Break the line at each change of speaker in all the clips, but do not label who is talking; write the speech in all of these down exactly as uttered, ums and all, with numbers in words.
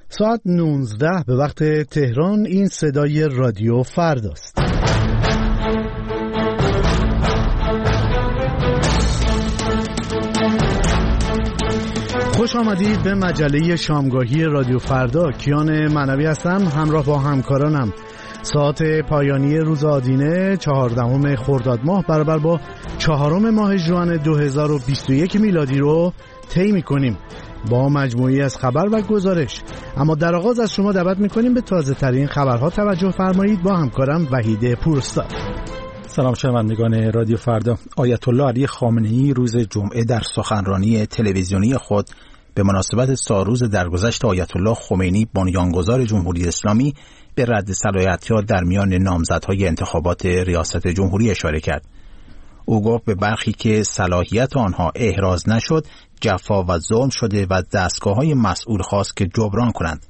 ساعت نوزده به وقت تهران. این صدای رادیو فرداست. خوش آمدید به مجله شامگاهی رادیو فردا. کیان معنوی هستم، همراه با همکارانم. ساعت پایانی روز آدینه چهاردهم خرداد ماه برابر با چهارم ماه ژوئن دو هزار و بیست و یک میلادی رو طی می‌کنیم با مجموعی از خبر و گزارش. اما در آغاز از شما دعوت می‌کنیم به تازه ترین خبرها توجه فرمایید با همکارم وحید پوراستاد.
سلام شنوندگان رادیو فردا. آیت الله علی خامنه‌ای روز جمعه در سخنرانی تلویزیونی خود به مناسبت سالروز درگذشت آیت الله خمینی بنیانگذار جمهوری اسلامی به رد صلاحیت‌ها در میان نامزدهای انتخابات ریاست جمهوری اشاره کرد. او گفت به برخی که صلاحیت آنها احراز نشد جفا و ظلم شده و دستگاه‌های مسئول خواست که جبران کنند.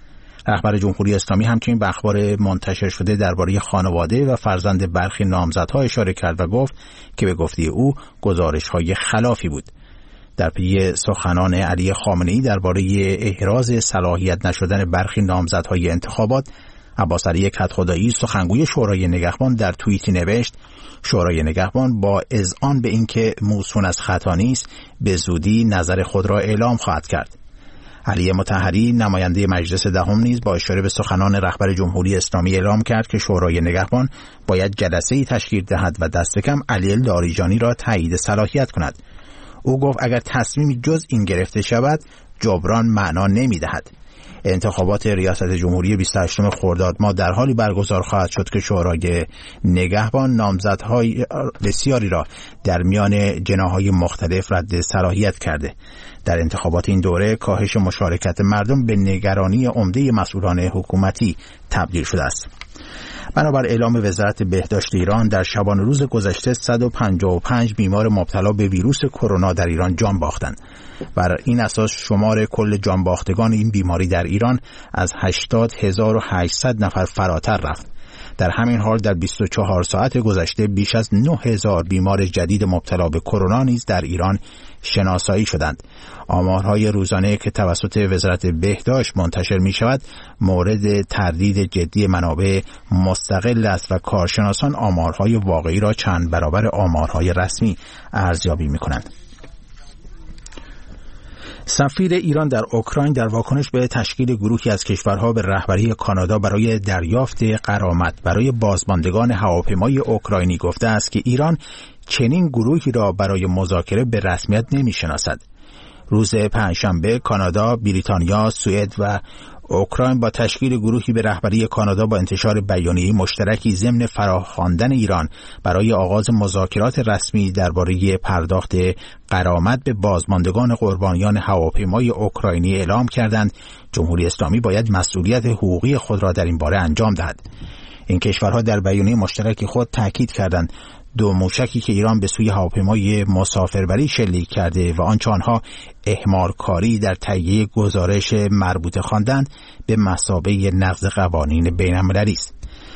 رهبر جمهوری اسلامی همچنین به اخبار منتشر شده درباره خانواده و فرزند برخی نامزدها اشاره کرد و گفت که به گفته او گزارش‌های خلافی بود. در پی سخنان علی خامنه‌ای درباره احراز صلاحیت نشدن برخی نامزدهای انتخابات، عباس علی کدخدایی سخنگوی شورای نگهبان در توییتی نوشت: شورای نگهبان با اذعان به اینکه موسون از خطا نیست به زودی نظر خود را اعلام خواهد کرد. علی مطهری نماینده مجلس دهم نیز با اشاره به سخنان رهبر جمهوری اسلامی اعلام کرد که شورای نگهبان باید جلسه‌ای تشکیل دهد و دست کم علی لاریجانی را تایید صلاحیت کند. او گفت اگر تصمیمی جز این گرفته شود جبران معنا نمی‌دهد. انتخابات ریاست جمهوری بیست و هشتم خرداد ماه در حالی برگزار خواهد شد که شورای نگهبان نامزدهای بسیاری را در میان جناح‌های مختلف رد صلاحیت کرده. در انتخابات این دوره کاهش مشارکت مردم به نگرانی عمده مسئولان حکومتی تبدیل شده است. بنابر اعلام وزارت بهداشت ایران در شبانه روز گذشته صد و پنجاه و پنج بیمار مبتلا به ویروس کرونا در ایران جان باختند. بر این اساس شمار کل جان باختگان این بیماری در ایران از هشتاد هزار و هشتصد نفر فراتر رفت. در همین حال در بیست و چهار ساعت گذشته بیش از نه هزار بیمار جدید مبتلا به کرونا نیز در ایران شناسایی شدند. آمارهای روزانه که توسط وزارت بهداشت منتشر می شود مورد تردید جدی منابع مستقل است و کارشناسان آمارهای واقعی را چند برابر آمارهای رسمی ارزیابی می کنند. سفیر ایران در اوکراین در واکنش به تشکیل گروهی از کشورها به رهبری کانادا برای دریافت غرامت برای بازماندگان هواپیمای اوکراینی گفته است که ایران چنین گروهی را برای مذاکره به رسمیت نمی‌شناسد. روز پنجشنبه کانادا، بریتانیا، سوئد و اوکراین با تشکیل گروهی به رهبری کانادا با انتشار بیانیه مشترکی ضمن فراخواندن ایران برای آغاز مذاکرات رسمی درباره پرداخت غرامت به بازماندگان قربانیان هواپیمای اوکراینی اعلام کردند جمهوری اسلامی باید مسئولیت حقوقی خود را در این باره انجام دهد. این کشورها در بیانیه مشترک خود تاکید کردند دو موشکی که ایران به سوی هواپیمای مسافربری شلیک کرده و آنچه آنها اهمال‌کاری در تهیه گزارش مربوطه خواندند به مثابه نقض قوانین بین‌المللی است.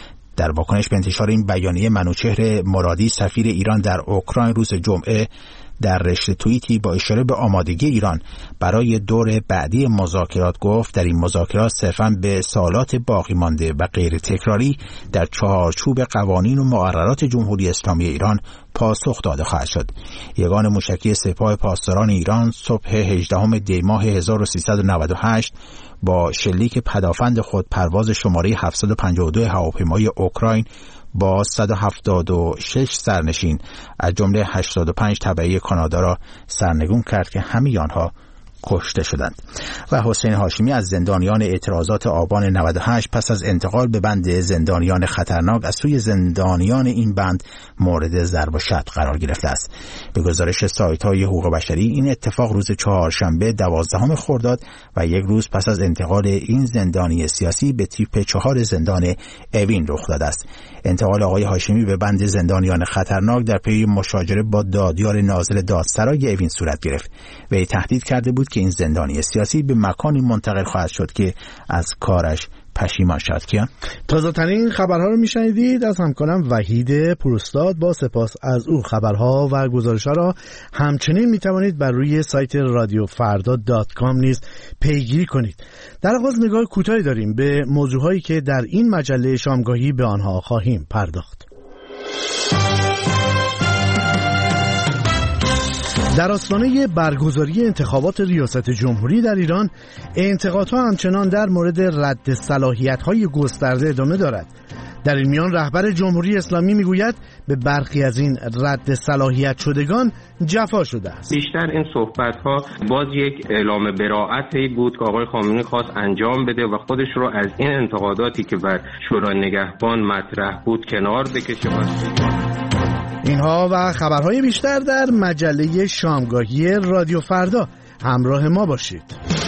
در واکنش به انتشار این بیانیه منوچهر مرادی سفیر ایران در اوکراین روز جمعه در رشته توییتی با اشاره به آمادگی ایران برای دور بعدی مذاکرات گفت در این مذاکرات صرفاً به سوالات باقی مانده و غیر تکراری در چارچوب قوانین و مقررات جمهوری اسلامی ایران پاسخ داده خواهد شد. یگان موشکی سپاه پاسداران ایران صبح هجدهم دی ماه هزار و سیصد و نود و هشت با شلیک پدافند خود پرواز شماره هفتصد و پنجاه و دو هواپیمای اوکراین با صد و هفتاد و شش سرنشین از جمله هشتاد و پنج تبعی کانادا را سرنگون کرد که همه آنها کشته شدند. و حسین هاشمی از زندانیان اعتراضات آبان نود و هشت پس از انتقال به بند زندانیان خطرناک از سوی زندانیان این بند مورد ضرب و شتم قرار گرفته است. به گزارش سایت‌های حقوق بشری این اتفاق روز چهارشنبه دوازدهم خرداد و یک روز پس از انتقال این زندانی سیاسی به تیپ چهار زندان اوین رخ داده است. انتقال آقای هاشمی به بند زندانیان خطرناک در پی مشاجره با دادیار ناظر دادسرای اوین صورت گرفت. وی تهدید کرده بود بود که این زندانی سیاسی به مکانی منتقل خواهد شد که از کارش پشیمان شد. کیان
تازه ترین خبرها رو میشنیدید از همکارم وحید پروستاد. با سپاس از او خبرها و گزارش‌ها را همچنین میتوانید بر روی سایت رادیو فردا دات کام نیز پیگیری کنید. در آغاز نگاه کوتاهی داریم به موضوعهایی که در این مجله شامگاهی به آنها خواهیم پرداخت. در آستانه برگزاری انتخابات ریاست جمهوری در ایران، انتقادها همچنان در مورد رد صلاحیت‌های گسترده ادامه دارد. در این میان رهبر جمهوری اسلامی میگوید به برخی از این رد صلاحیت شدگان جفا شده است.
بیشتر این صحبت‌ها باز یک اعلام براءتی بود که آقای خامنه‌ای خواست انجام بده و خودش رو از این انتقاداتی که بر شورای نگهبان مطرح بود کنار بکشه.
اینها و خبرهای بیشتر در مجله شامگاهی رادیو فردا. همراه ما باشید.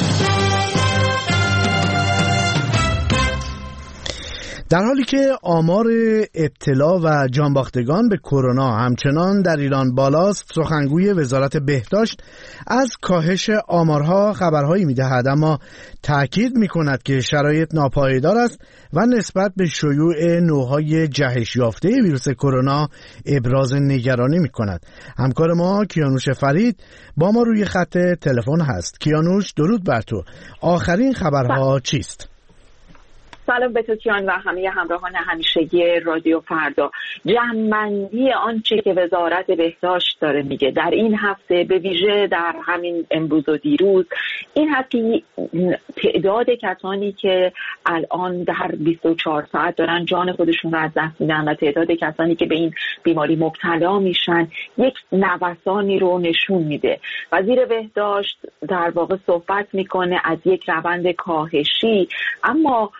در حالی که آمار ابتلا و جانباختگان به کرونا همچنان در ایران بالاست، سخنگوی وزارت بهداشت از کاهش آمارها خبرهایی می‌دهد، اما تأکید می‌کند که شرایط ناپایدار است و نسبت به شیوع نوع‌های جهش یافته ویروس کرونا ابراز نگرانی می‌کند. همکار ما کیانوش فرید با ما روی خط تلفن هست. کیانوش، درود بر تو. آخرین خبرها چیست؟
سلام به تو کیان و همه همراهان همیشگی رادیو فردا. جمع‌بندی آنچه که وزارت بهداشت داره میگه در این هفته، به ویژه در همین امروز و دیروز، این هست که تعداد کسانی که الان در بیست و چهار ساعت دارن جان خودشون رو از دست میدن و تعداد کسانی که به این بیماری مبتلا میشن یک نوسانی رو نشون میده. وزیر بهداشت در واقع صحبت میکنه از یک روند کاهشی، اما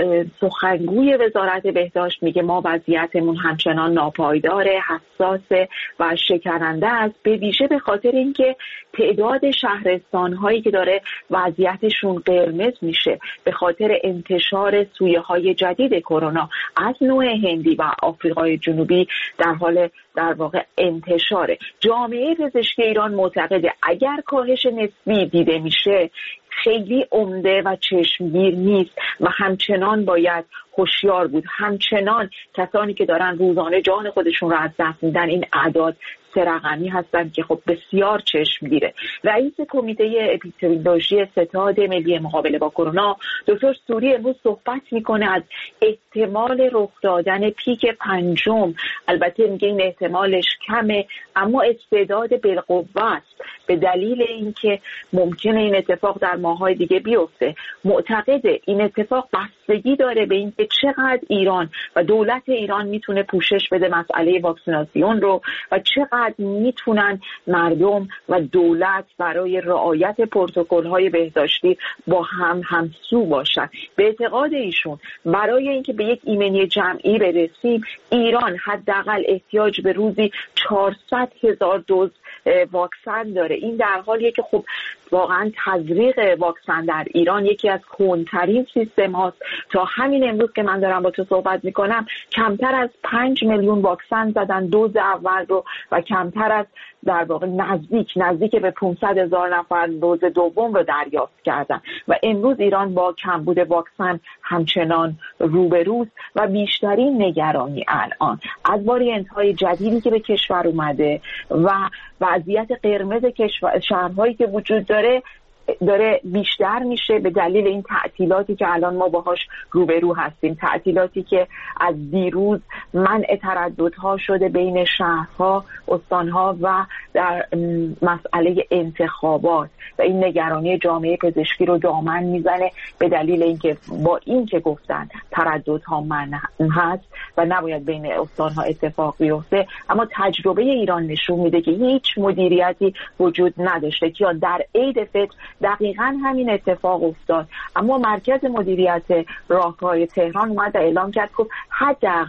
سخنگوی وزارت بهداشت میگه ما وضعیتمون همچنان ناپایداره، حساسه و شکننده است، به ویژه به خاطر اینکه تعداد شهرستان‌هایی که داره وضعیتشون قرمز میشه به خاطر انتشار سویه‌های جدید کرونا از نوع هندی و آفریقای جنوبی در حال در واقع انتشاره. جامعه پزشکی ایران معتقده اگر کاهش نسبی دیده میشه خیلی عمده و چشمگیر نیست و همچنان باید هوشیار بود. همچنان کسانی که دارن روزانه جان خودشون رو از دست میدن این اعداد سه رقمی هستند که خب بسیار چشمگیره. رئیس کمیته اپیدمیولوژی ستاد ملی مقابله با کرونا دکتر سوری امروز صحبت میکنه از احتمال رخ دادن پیک پنجم. البته میگه این احتمالش کمه اما استعداد بالقوه است به دلیل اینکه ممکنه این اتفاق در ماه‌های دیگه بیفته. معتقده این اتفاق بستگی داره به اینکه چقدر ایران و دولت ایران میتونه پوشش بده مسئله واکسیناسیون رو و چقدر میتونن مردم و دولت برای رعایت پروتکل‌های بهداشتی با هم همسو باشن. به اعتقاد ایشون برای اینکه به یک ایمنی جمعی برسیم ایران حداقل احتیاج به روزی چهارصد هزار دوز واکسن داره. این در حالیه که خب واقعا تزریق واکسن در ایران یکی از کندترین سیستم هاست. تا همین امروز که من دارم با تو صحبت میکنم کمتر از پنج میلیون واکسن زدن دوز اول رو و کمتر از در واقع نزدیک نزدیک به پانصد هزار نفر دوز دوم رو دریافت کردن و امروز ایران با کمبود واکسن همچنان روبروست و بیشترین نگرانی الان از واریانت‌های جدیدی که به کشور اومده و وضعیت قرمز کشور شهرهایی که وجود داره داره بیشتر میشه به دلیل این تعطیلاتی که الان ما باهاش روبرو هستیم. تعطیلاتی که از دیروز منع ترددها شده بین شهرها، استانها و در مسئله انتخابات و این نگرانی جامعه پزشکی رو دامن میزنه به دلیل اینکه با این که گفتن ترددها منع هست و نباید بین استانها اتفاق بیفته، اما تجربه ایران نشون میده که هیچ مدیریتی وجود نداشته که در عید فطر دقیقاً همین اتفاق افتاد. اما مرکز مدیریت راهکار تهران اومد و اعلام کرد که حداقل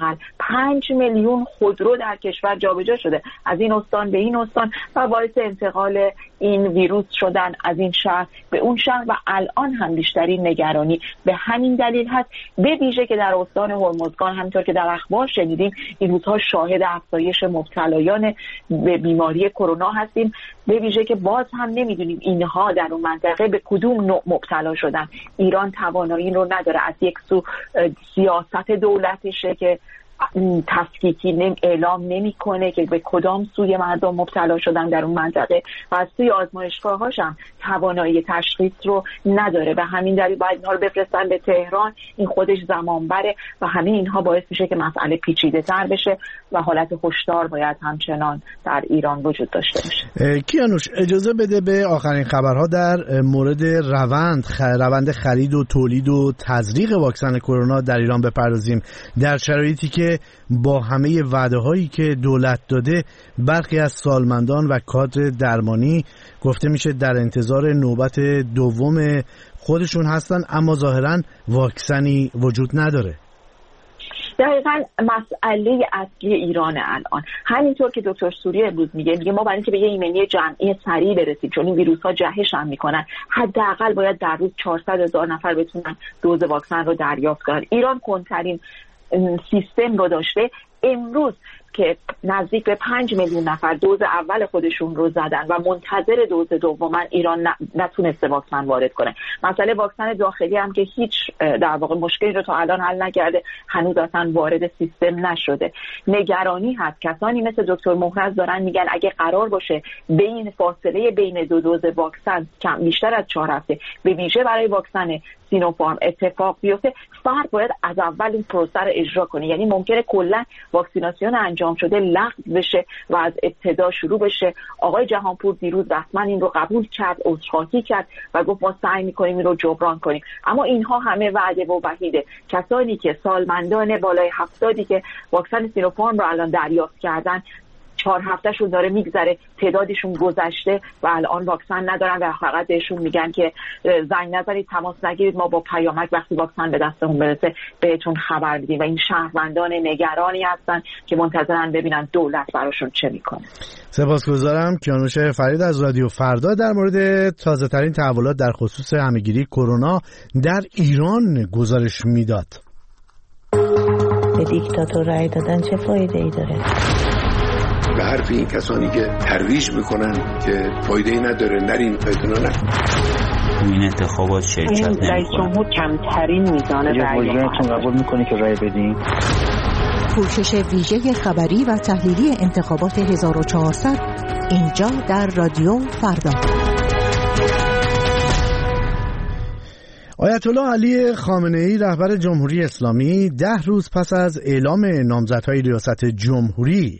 پنج میلیون خودرو در کشور جابجا شده از این استان به این استان و باعث انتقال این ویروس شدن از این شهر به اون شهر و الان هم بیشترین نگرانی به همین دلیل هست، به ویژه که در استان هرمزگان همونطور که در اخبار شنیدیم این روزها شاهد افزایش مبتلایان به بیماری کرونا هستیم، به ویژه که باز هم نمیدونیم اینها در اون منطقه به کدوم نوع مبتلا شدن. ایران توانایی رو نداره، از یک سو سیاست دولتشه که تفکیکی اعلام نمیکنه که به کدام سوی مردم مبتلا شدن در اون منطقه و از سوی آزمایشگاه‌هاش هم توانایی تشخیص رو نداره. به همین دلیل باید اینها رو بفرستن به تهران، این خودش زمان بره و همه اینها باعث میشه که مسئله پیچیده‌تر بشه و حالت هشدار باید همچنان در ایران وجود داشته باشه.
کیانوش اجازه بده به آخرین خبرها در مورد روند خ... روند خرید و تولید و تزریق واکسن کرونا در ایران بپردازیم، در شرایطی که با همه وعده هایی که دولت داده برخی از سالمندان و کادر درمانی گفته میشه در انتظار نوبت دوم خودشون هستن اما ظاهرا واکسنی وجود نداره.
دقیقاً مسئله اصلی ایران الان همینطور که دکتر سوری امروز میگه میگه ما برای اینکه به یه ایمنی جمعی سریع برسیم چون این ویروس ها جهش هم میکنن حداقل باید در روز چهارصد هزار نفر بتونن دوز واکسن رو دریافت کنن. ایران کنترین سیستم رو داشته، امروز که نزدیک به پنج میلیون نفر دوز اول خودشون رو زدن و منتظر دوز دوم، ایران نتونسته واکسن وارد کنه. مسئله واکسن داخلی هم که هیچ در واقع مشکلی رو تا الان حل نکرده، هنوز اصلا وارد سیستم نشده. نگرانی هست، کسانی مثل دکتر محرز دارن میگن اگه قرار باشه بین فاصله بین دو دوز واکسن کم بیشتر از چهار هفته به ویژه برای واکسن سینوفارم اتفاق بیفته، فرد باید از اول این پروسه رو اجرا کنه. یعنی ممکنه کلا واکسیناسیون انجام شده لغو بشه و از ابتدا شروع بشه. آقای جهانپور دیروز رسما این رو قبول کرد، عذرخواهی کرد و گفت ما سعی می‌کنیم این رو جبران کنیم. اما اینها همه وعده و وحیده. کسانی که سالمندان بالای هفتادی که واکسن سینوفارم رو الان دریافت کردن چهار هفتهشون داره میگذره، تعدادشون گذشته و الان واکسن ندارن و فقط بهشون میگن که زنگ نزنید، تماس نگیرید، ما با پیامک وقتی واکسن به دستمون برسه بهتون خبر میدیم. و این شهروندان نگرانی هستن که منتظرن ببینن دولت براشون چه میکنه.
سپاسگزارم. کیانوش فرید از رادیو فردا در مورد تازه ترین تحولات در خصوص همهگیری کرونا در ایران گزارش میداد.
به دیکتاتور رای دادن چه فایده ای داره؟
به حرف این کسانی که ترویج میکنن که فایده‌ای نداره نرین پیدا نکن.
این انتخابات شرکت نمی‌کنه.
رئیس جمهور کمترین میزان رأی
رو قبول میکنی که رأی بدین؟
پوشش ویژه خبری و تحلیلی انتخابات هزار و چهارصد اینجا در رادیو فردا.
آیت الله علی خامنه‌ای رهبر جمهوری اسلامی ده روز پس از اعلام نامزدهای ریاست جمهوری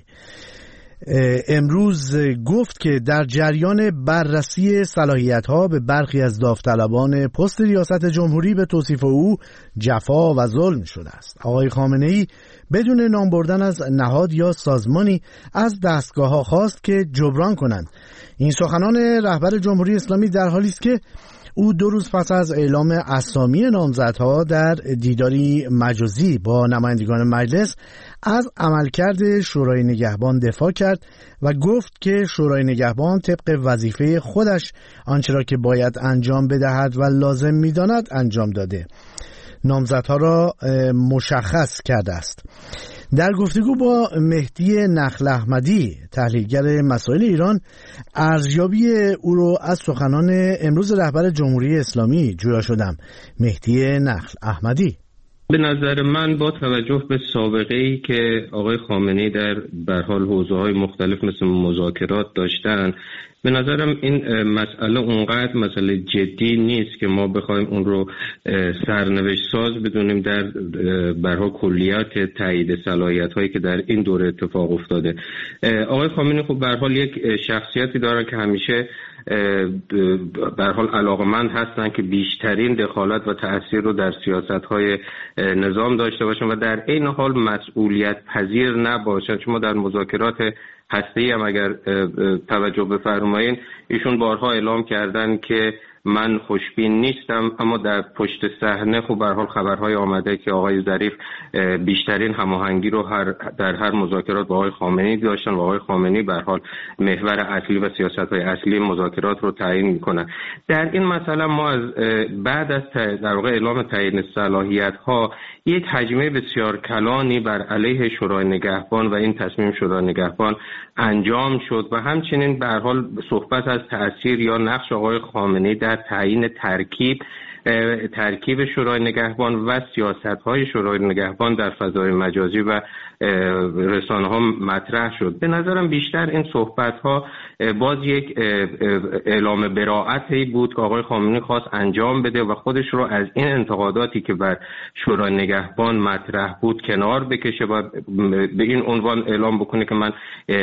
امروز گفت که در جریان بررسی صلاحیت‌ها به برخی از داوطلبان پست ریاست جمهوری به توصیف او جفا و ظلم شده است. آقای خامنه‌ای بدون نام بردن از نهاد یا سازمانی از دستگاه‌ها خواست که جبران کنند. این سخنان رهبر جمهوری اسلامی در حالی است که او دو روز پس از اعلام اسامی نامزدها در دیداری مجازی با نمایندگان مجلس از عملکرد شورای نگهبان دفاع کرد و گفت که شورای نگهبان طبق وظیفه خودش آنچه را که باید انجام بدهد و لازم می‌داند انجام داده، نامزدها را مشخص کرده است. در گفتگو با مهدی نخل احمدی تحلیلگر مسائل ایران، ارزیابی او رو از سخنان امروز رهبر جمهوری اسلامی جویا شدم. مهدی نخل احمدی:
به نظر من با توجه به سابقه‌ای که آقای خامنه‌ای در به هر حال حوزه‌های مختلف مثل مذاکرات داشتن، به نظرم این مسئله اونقدر مسئله جدی نیست که ما بخوایم اون رو سرنوشت ساز بدونیم در به هر حال کلیات تایید صلاحیت‌هایی که در این دوره اتفاق افتاده. آقای خامنه‌ای خب به هر حال یک شخصیتی دارن که همیشه به هر حال علاقمند هستن که بیشترین دخالت و تأثیر رو در سیاست‌های نظام داشته باشن و در این حال مسئولیت پذیر نباشن. چون ما در مذاکرات هسته‌ای هم اگر توجه بفرمایید ایشون بارها اعلام کردن که من خوشبین نیستم، اما در پشت صحنه خب به هر حال خبرهای آمده که آقای ظریف بیشترین هماهنگی رو هر در هر مذاکرات با آقای خامنه‌ای داشتن و آقای خامنه‌ای به هر حال محور اصلی و سیاست‌های اصلی مذاکرات رو تعیین می‌کنن. در این مسئله ما از بعد از در واقع اعلام تعیین صلاحیت‌ها یک هجمه بسیار کلانی بر علیه شورای نگهبان و این تصمیم شورای نگهبان انجام شد و همچنین به هر حال صحبت از تأثیر یا نقش آقای خامنه‌ای در تعیین ترکیب ترکیب شورای نگهبان و سیاست‌های شورای نگهبان در فضای مجازی و رسانه‌ها مطرح شد. به نظرم بیشتر این صحبت‌ها باز یک اعلام براءتی بود که آقای خامنه‌ای خواست انجام بده و خودش رو از این انتقاداتی که بر شورای نگهبان مطرح بود کنار بکشه و به این عنوان اعلام بکنه که من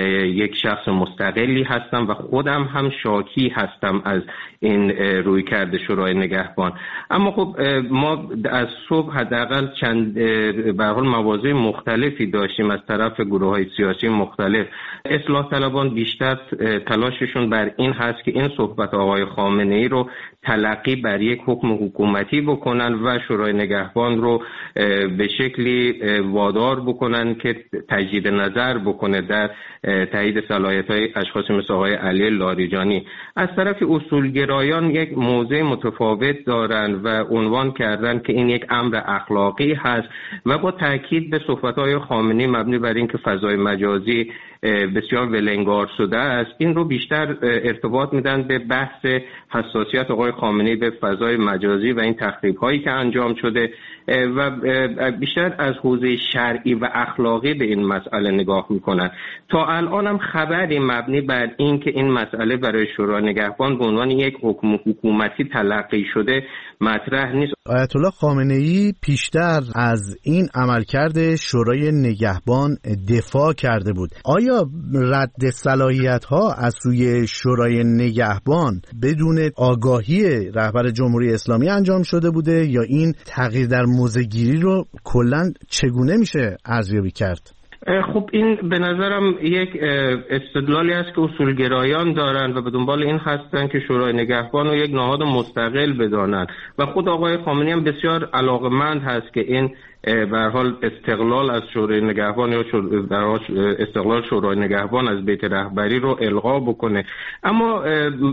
یک شخص مستقلی هستم و خودم هم شاکی هستم از این رویکرد شورای نگهبان. اما خب ما از صبح حداقل چند به هر حال مواضع مختلفی داشتیم از طرف گروه‌های سیاسی مختلف. اصلاح طلبان بیشتر تلاششون بر این هست که این صحبت آقای خامنه‌ای رو تلقی بر یک حکم حکومتی بکنن و شورای نگهبان رو به شکلی وادار بکنن که تجدید نظر بکنه در تایید صلاحیت‌های اشخاصی مثل آقای علی لاریجانی. از طرف اصولگرایان یک موضع متفاوت دارن و عنوان کردن که این یک امر اخلاقی هست و با تاکید به صحبت‌های خامنه‌ای مبنی بر اینکه فضای مجازی بسیار ولنگار شده است، این رو بیشتر ارتباط میدن به بحث حساسیت آقای خامنه‌ای به فضای مجازی و این تخریب‌هایی که انجام شده و بیشتر از حوزه شرعی و اخلاقی به این مسئله نگاه میکنن. تا الان هم خبری مبنی بر این که این مسئله برای شورای نگهبان به عنوان یک حکم حکومتی تلقی شده مطرح نیست.
آیت الله خامنه‌ای پیشتر از این عملکرد شورای نگهبان دفاع کرده بود. آیا رد صلاحیت‌ها از سوی شورای نگهبان بدون آگاهی رهبر جمهوری اسلامی انجام شده بوده یا این تغییر در موضع‌گیری رو کلاً چگونه میشه ارزیابی کرد؟
خب این به نظرم یک استدلالی است که اصولگرایان دارن و به دنبال این هستن که شورای نگهبان رو یک نهاد مستقل بدانند و خود آقای خامنه‌ای هم بسیار علاقمند هست که این به هر حال استقلال از شورای نگهبان یا در استقلال شورای نگهبان از بیت رهبری رو الغا بکنه. اما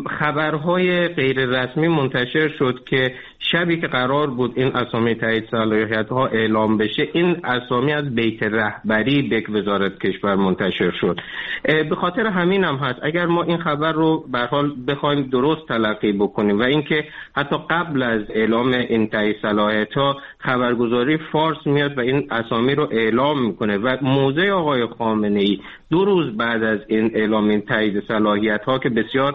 خبرهای غیر رسمی منتشر شد که شبی که قرار بود این اسامی تایید صلاحیت‌ها اعلام بشه، این اسامی از بیت رهبری به وزارت کشور منتشر شد. به خاطر همین هم هست اگر ما این خبر رو به هر حال بخوایم درست تلقی بکنیم و اینکه حتی قبل از اعلام این تایید صلاحیت‌ها خبرگزاری فارس میاد و این اسامی رو اعلام میکنه و موضع آقای خامنه‌ای دو روز بعد از این اعلام این تایید صلاحیت‌ها که بسیار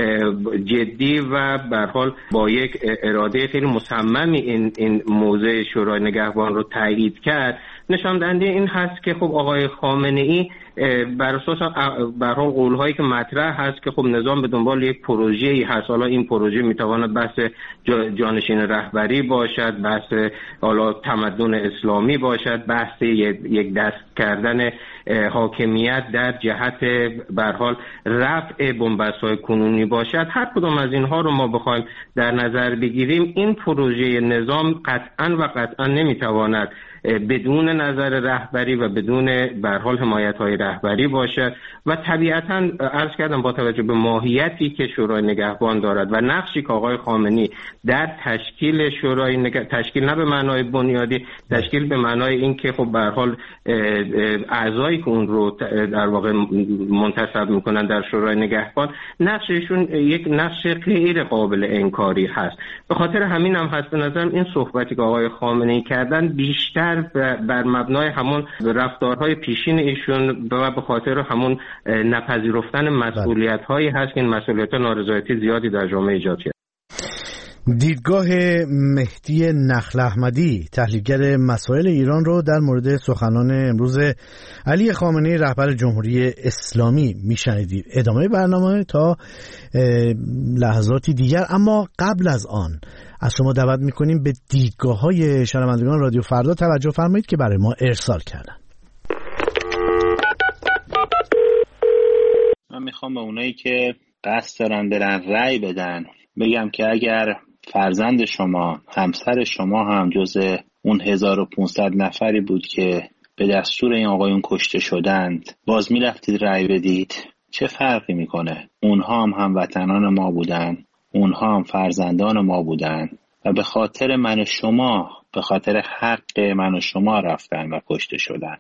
جدی و به هر حال با یک اراده خیلی مصممی این این موضع شورای نگهبان رو تایید کرد، نشان دهنده این هست که خب آقای خامنه‌ای بر اساس به هر حال قول‌هایی که مطرح هست که خب نظام به دنبال یک پروژه‌ای هست. حالا این پروژه میتواند بحث جانشین رهبری باشد، بحث حالا تمدن اسلامی باشد، بحث یک دست کردن حاکمیت در جهت به هر حال رفع بنبست‌های کنونی باشد. هر کدام از اینها رو ما بخوایم در نظر بگیریم، این پروژه نظام قطعاً و قطعاً نمیتواند بدون نظر رهبری و بدون به هر حال حمایت‌های رهبری باشد و طبیعتاً عرض کردم با توجه به ماهیتی که شورای نگهبان دارد و نقشی که آقای خامنه‌ای در تشکیل شورای نگه... تشکیل نه به معنای بنیادی، تشکیل به معنای این که خب به هر حال اعضایی که اون رو در واقع منتصب میکنن در شورای نگهبان، نقششون یک نقش غیر قابل انکاری هست. به خاطر همین هم هست به نظرم این صحبتی که آقای خامنه‌ای کردن بیشتر بر مبنای همون رفتارهای پیشین ایشون و به خاطر همون نپذیرفتن مسئولیت‌هایی هست که این مسئولیت‌ها نارضایتی زیادی در جامعه ایجاد کرد.
دیدگاه مهدی نخل احمدی، تحلیلگر مسائل ایران، رو در مورد سخنان امروز علی خامنه‌ای رهبر جمهوری اسلامی میشنیدید. ادامه برنامه تا لحظاتی دیگر، اما قبل از آن از شما دعوت میکنیم به دیدگاه‌های شنوندگان رادیو فردا توجه فرمایید که برای ما ارسال کردن.
من میخوام به اونایی که قصد دارن برن رأی بدن بگم که اگر فرزند شما، همسر شما هم جز اون هزار و پانصد نفری بود که به دستور این آقایون کشته شدند، باز می رفتید رأی بدید، چه فرقی میکنه؟ اونها هم هموطنان ما بودن، اونها هم فرزندان ما بودن و به خاطر من و شما، به خاطر حق من و شما رفتن و کشته شدن.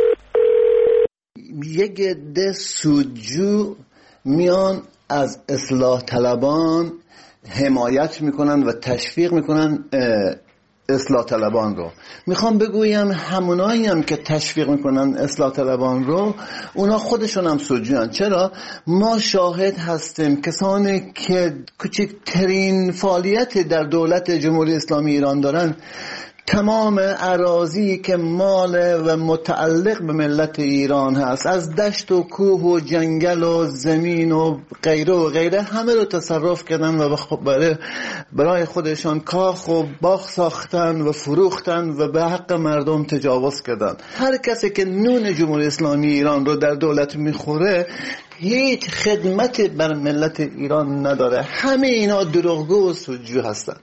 یک عده سودجو میان از اصلاح طلبان حمایت میکنن و تشویق میکنن اصلاح طلبان رو. میخوام بگویم همونایی هم که تشویق میکنن اصلاح طلبان رو، اونا خودشون هم سودجوان. چرا؟ ما شاهد هستیم کسانی که کوچکترین فعالیت در دولت جمهوری اسلامی ایران دارن، تمام اراضی که مال و متعلق به ملت ایران هست، از دشت و کوه و جنگل و زمین و غیره و غیره، همه رو تصرف کردن و برای برای خودشان کاخ و باغ ساختن و فروختن و به حق مردم تجاوز کردن. هر کسی که نون جمهوری اسلامی ایران رو در دولت میخوره هیچ خدمت بر ملت ایران نداره. همه اینا دروغگو و سودجو هستن.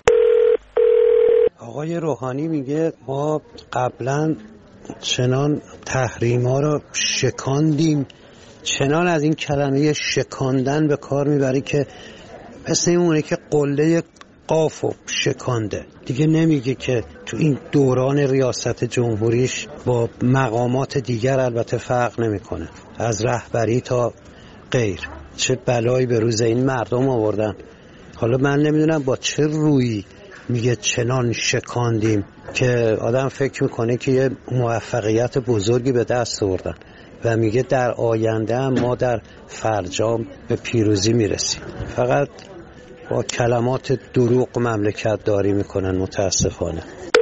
آقای روحانی میگه ما قبلا چنان تحریما رو شکاندیم، چنان از این کلمه شکاندن به کار میبری که مثل اونه که قله قافو شکانده. دیگه نمیگه که تو این دوران ریاست جمهوریش با مقامات دیگر البته فرق نمیکنه، از رهبری تا غیر. چه بلایی به روز این مردم آوردن. حالا من نمیدونم با چه رویی میگه چنان شکاندیم که آدم فکر میکنه که یه موفقیت بزرگی به دست آوردن و میگه در آینده هم ما در فرجام به پیروزی میرسیم. فقط با کلمات دروغ مملکت داری میکنن متاسفانه.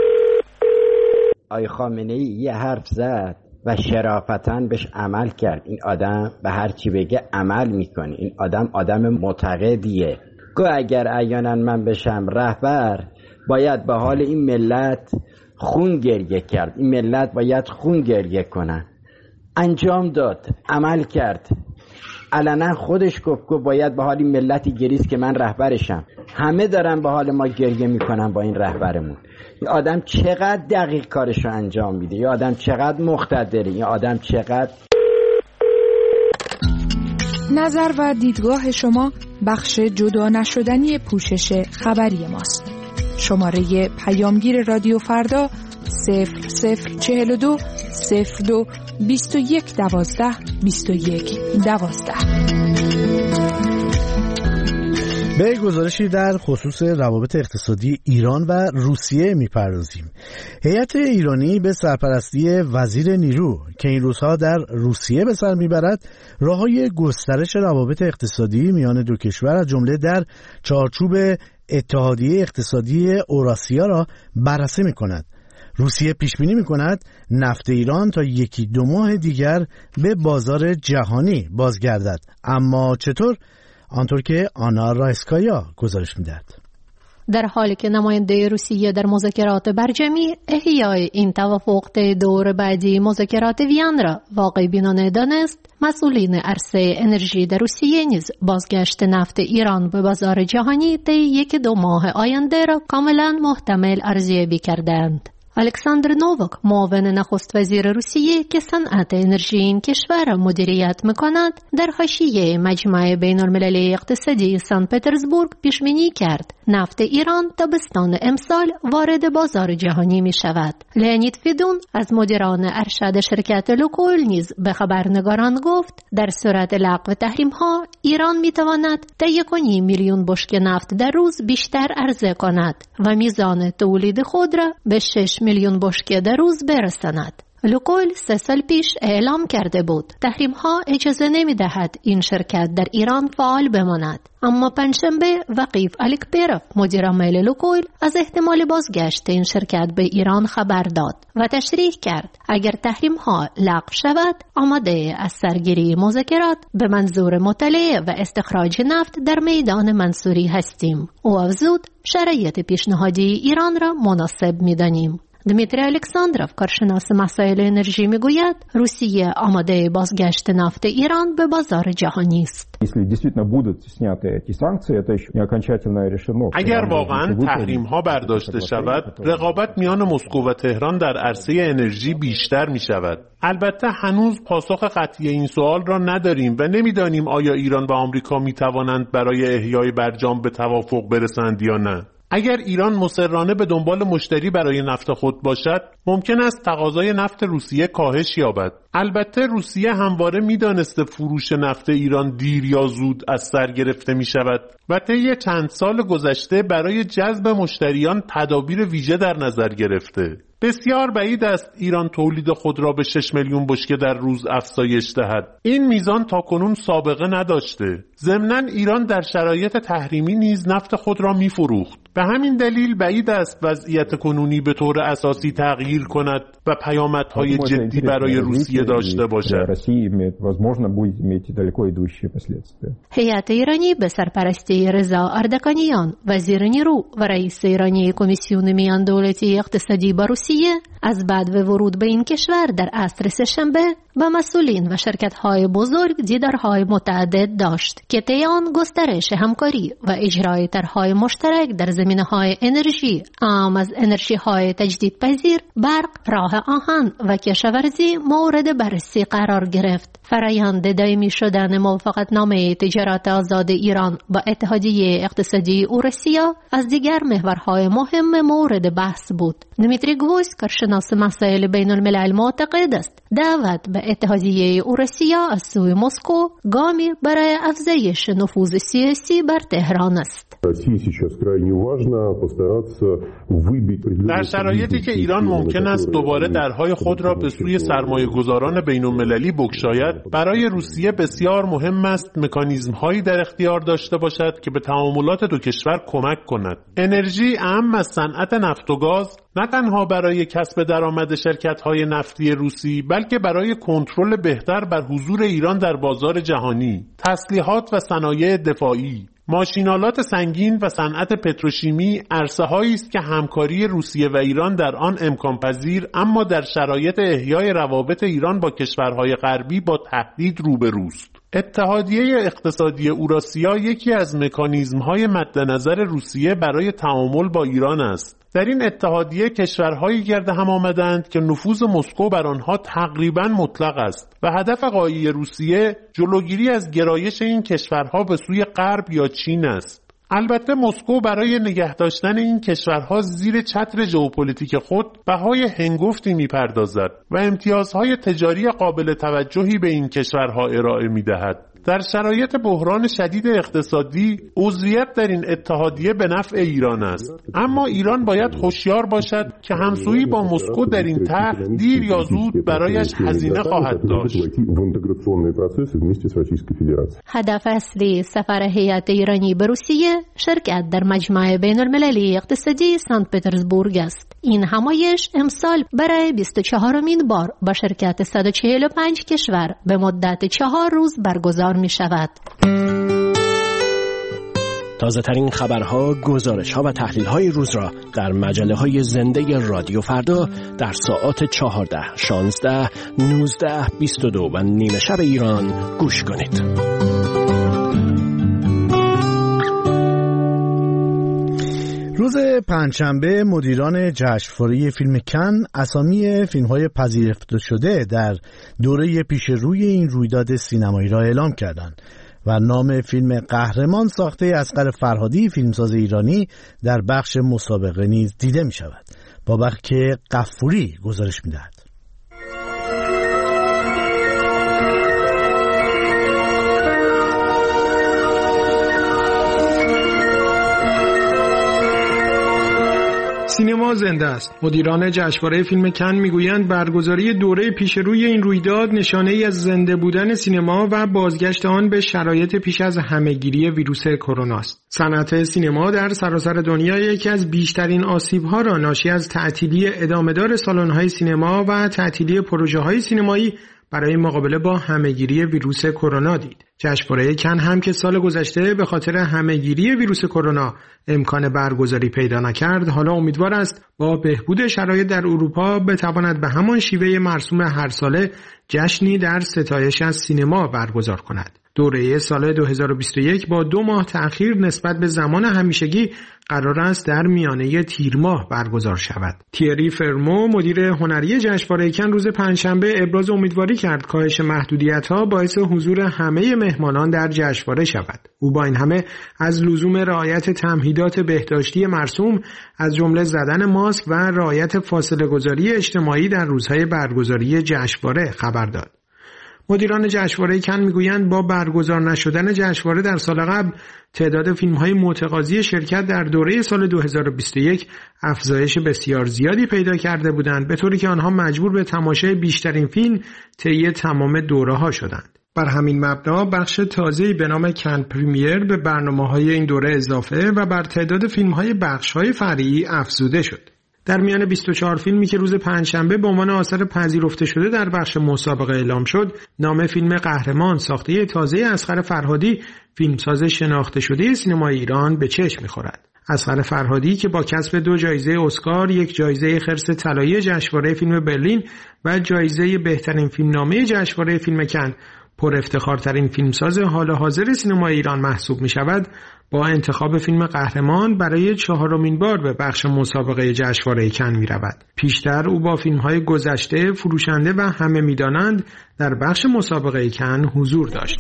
آقای خامنه‌ای یه حرف زد و شرافتاً بهش عمل کرد. این آدم به هر چی بگه عمل میکنه. این آدم آدم معتقدیه. گو اگر احیانا من بشم رهبر، باید به حال این ملت خون گریه کرد، این ملت باید خون گریه کنن. انجام داد، عمل کرد، علنا خودش گفت گفت باید به حال این ملتی گریست که من رهبرشم. همه دارن به حال ما گریه میکنن با این رهبرمون. این آدم چقدر دقیق کارشو انجام میده، این آدم چقدر مقتدره، این آدم چقدر.
نظر و دیدگاه شما بخش جدا نشدنی پوشش خبری ماست. شماره پیامگیر رادیو فردا صفر صفر چهل و دو صفر دو بیست و یک دوازده بیست و یک دوازده.
به گزارشی در خصوص روابط اقتصادی ایران و روسیه میپردازیم. هیئت ایرانی به سرپرستی وزیر نیرو که این روزها در روسیه به سر میبرد، راههای گسترش روابط اقتصادی میان دو کشور از جمله در چارچوب اتحادیه اقتصادی اوراسیا را بررسی میکند. روسیه پیش بینی میکند نفت ایران تا یکی دو ماه دیگر به بازار جهانی بازگردد. اما چطور؟ آنطور که آنا رایسکایا گزارش میدهد.
در حالی که نماینده روسیه در مذاکرات برجمی احیای این توافق دور بعدی مذاکرات وین را واقع بینانه دانست، مسئولین عرصه انرژی در روسیه نیز بازگشت نفت ایران به بازار جهانی طی یک دو ماه آینده را کاملا محتمل ارزیابی کردند. الکساندر نوواک، معاون نخست وزیر روسیه که صنعت انرژی این کشور را مدیریت می‌کند، در حاشیه مجمع بین‌المللی اقتصادی سن پترزبورگ پیش بینی کرد نفت ایران تابستان امسال وارد بازار جهانی می‌شود. لئونید فیدون از مدیران ارشد شرکت لوکویل نیز به خبرنگاران گفت در صورت لغو تحریم‌ها ایران می‌تواند تا یک و نیم میلیون بشکه نفت در روز بیشتر عرضه کند و میزان تولید خود را به شش میلیون بشکه در روز برساند. لوکویل سه سال پیش اعلام کرده بود تحریم ها اجازه نمی دهد این شرکت در ایران فعال بماند. اما پنجشنبه وقیف الیکپرف، مدیر عامل لوکویل، از احتمال بازگشت این شرکت به ایران خبر داد و تشریح کرد اگر تحریم ها لغو شود آماده از سرگیری مذاکرات به منظور مطالعه و استخراج نفت در میدان منصوری هستیم. او افزود شرایط پیشنهادی ایران را مناسب می دانیم. دمیتری الکساندروف کارشناس مسائل انرژی میگوید روسیه آماده بازگشت نفت ایران به بازار جهانی است.
اگر واقعا تحریم ها برداشته شود، رقابت میان مسکو و تهران در عرصه انرژی بیشتر می شود. البته هنوز پاسخ قطعی این سوال را نداریم و نمیدانیم آیا ایران و آمریکا می توانند برای احیای برجام به توافق برسند یا نه. اگر ایران مصرانه به دنبال مشتری برای نفت خود باشد، ممکن است تقاضای نفت روسیه کاهش یابد. البته روسیه همواره می‌دانسته فروش نفت ایران دیر یا زود از سر گرفته می‌شود و طی چند سال گذشته برای جذب مشتریان تدابیر ویژه در نظر گرفته. بسیار بعید است ایران تولید خود را به شش میلیون بشکه در روز افزایش دهد. این میزان تاکنون سابقه نداشته. ضمناً ایران در شرایط تحریمی نیز نفت خود را می‌فروخت. به همین دلیل بعید است وضعیت کنونی به طور اساسی تغییر کند و پیامدهای جدی برای روسیه داشته باشد.
هیئت ایرانی به سرپرستی رضا اردکانیان، وزیر نیرو و رئیس ایرانی کمیسیون میان دولتی اقتصادی با روسیه، از بعد ورود به این کشور در عصر سه‌شنبه با مسئولین و شرکت‌های بزرگ دیدارهای متعدد داشت که طی آن گسترش همکاری و اجرای طرح‌های مشترک در زمینه‌های انرژی، عام از انرژی‌های تجدیدپذیر، برق، راه آهن و کشاورزی مورد بررسی قرار گرفت. فرآیند دائمی شدن موافقتنامه تجارت آزاد ایران با اتحادیه اقتصادی اوراسیا از دیگر محورهای مهم مورد بحث بود. دمیتری گوز کارشناس مسائل بین الملل معتقد است دعوت به اتحادیه اوراسیا از سوی مسکو گامی برای افزایش نفوذ سیاسی بر تهران است.
در شرایطی که ایران ممکن است دوباره درهای خود را به سوی سرمایه گذاران بین المللی بگشاید، برای روسیه بسیار مهم است مکانیزم‌هایی در اختیار داشته باشد که به تعاملات دو کشور کمک کند. انرژی اهم از صنعت نفت و گاز نه تنها برای کسب درآمد شرکت‌های نفتی روسی، بلکه برای کنترل بهتر بر حضور ایران در بازار جهانی، تسلیحات و صنایع دفاعی، ماشینالات سنگین و صنعت پتروشیمی عرصه‌هایی است که همکاری روسیه و ایران در آن امکان پذیر، اما در شرایط احیای روابط ایران با کشورهای غربی با تهدید روبروست. اتحادیه اقتصادی اوراسیا یکی از مکانیزم‌های مد نظر روسیه برای تعامل با ایران است. در این اتحادیه کشورهایی گرد هم آمدند که نفوذ مسکو بر آنها تقریباً مطلق است و هدف غایی روسیه جلوگیری از گرایش این کشورها به سوی غرب یا چین است. البته مسکو برای نگه داشتن این کشورها زیر چتر ژئوپلیتیک خود بهای هنگفتی می‌پردازد و امتیازهای تجاری قابل توجهی به این کشورها ارائه می‌دهد. در شرایط بحران شدید اقتصادی، عضویت در این اتحادیه به نفع ایران است، اما ایران باید هوشیار باشد که همسویی با مسکو در این طرح دیر یا زود برایش هزینه خواهد داشت.
هدف اصلی سفر هیئت ایرانی به روسیه شرکت در مجمع بین المللی اقتصادی سنت پترزبورگ است. این همایش امسال برای بیست و چهارمین بار با شرکت صد و چهل و پنج کشور به مدت چهار روز برگزار می شود.
تازه ترین خبرها، گزارش‌ها و تحلیل‌های روز را در مجله‌های زنده رادیو فردا در ساعات چهارده، شانزده، نوزده، بیست و دو و نیمه شب ایران گوش کنید.
روز پنجشنبه مدیران جشنواره فیلم کن اسامی فیلم‌های پذیرفته شده در دوره پیش روی این رویداد سینمایی را اعلام کردند و نام فیلم قهرمان ساخته اصغر فرهادی فیلمساز ایرانی در بخش مسابقه نیز دیده می شود. بابک غفوری گزارش می دهد.
سینما زنده است. مدیران جشنواره فیلم کن میگویند برگزاری دوره پیش روی این رویداد نشانه ای از زنده بودن سینما و بازگشت آن به شرایط پیش از همهگیری ویروس کرونا است. صنعت سینما در سراسر دنیا یکی از بیشترین آسیب‌ها را ناشی از تعطیلی ادامه‌دار سالن‌های سینما و تعطیلی پروژه‌های سینمایی برای مقابله با همهگیری ویروس کرونا دید. جشنواره کن هم که سال گذشته به خاطر همهگیری ویروس کرونا امکان برگزاری پیدا نکرد، حالا امیدوار است با بهبود شرایط در اروپا بتواند به همان شیوه مرسوم هر ساله جشنی در ستایش از سینما برگزار کند. دوره سال دو هزار و بیست و یک با دو ماه تأخیر نسبت به زمان همیشگی قرار است در میانه تیر ماه برگزار شود. تیری فرمو مدیر هنری جشنواره کن روز پنجشنبه ابراز امیدواری کرد کاهش محدودیت‌ها باعث حضور همه مهمانان در جشنواره شود. او با این همه از لزوم رعایت تمهیدات بهداشتی مرسوم از جمله زدن ماسک و رعایت فاصله گذاری اجتماعی در روزهای برگزاری جشنواره خبر داد. مدیران جشنواره کن میگویند با برگزار نشدن جشنواره در سال قبل تعداد فیلم‌های متقاضی شرکت در دوره سال دو هزار و بیست و یک افزایش بسیار زیادی پیدا کرده بودند، به طوری که آنها مجبور به تماشای بیشترین فیلم طی تمام دوره‌ها شدند. بر همین مبنا بخش تازه‌ای به نام کن پریمیر به برنامه‌های این دوره اضافه و بر تعداد فیلم‌های بخش‌های فرعی افزوده شد. در میان بیست و چهار فیلمی که روز پنجشنبه به عنوان آثار پذیرفته شده در بخش مسابقه اعلام شد، نام فیلم قهرمان ساخته تازه اصغر فرهادی، فیلمساز شناخته شده سینمای ایران به چشم می‌خورد. اصغر فرهادی که با کسب دو جایزه اسکار، یک جایزه خرس طلایی جشنواره فیلم برلین و جایزه بهترین فیلمنامه جشنواره فیلم کن، پر افتخارترین فیلمساز حال حاضر سینمای ایران محسوب می شود، با انتخاب فیلم قهرمان برای چهارمین بار به بخش مسابقه جشنواره کن می رود. پیشتر او با فیلم‌های گذشته، فروشنده و همه می دانند در بخش مسابقه کن حضور داشت.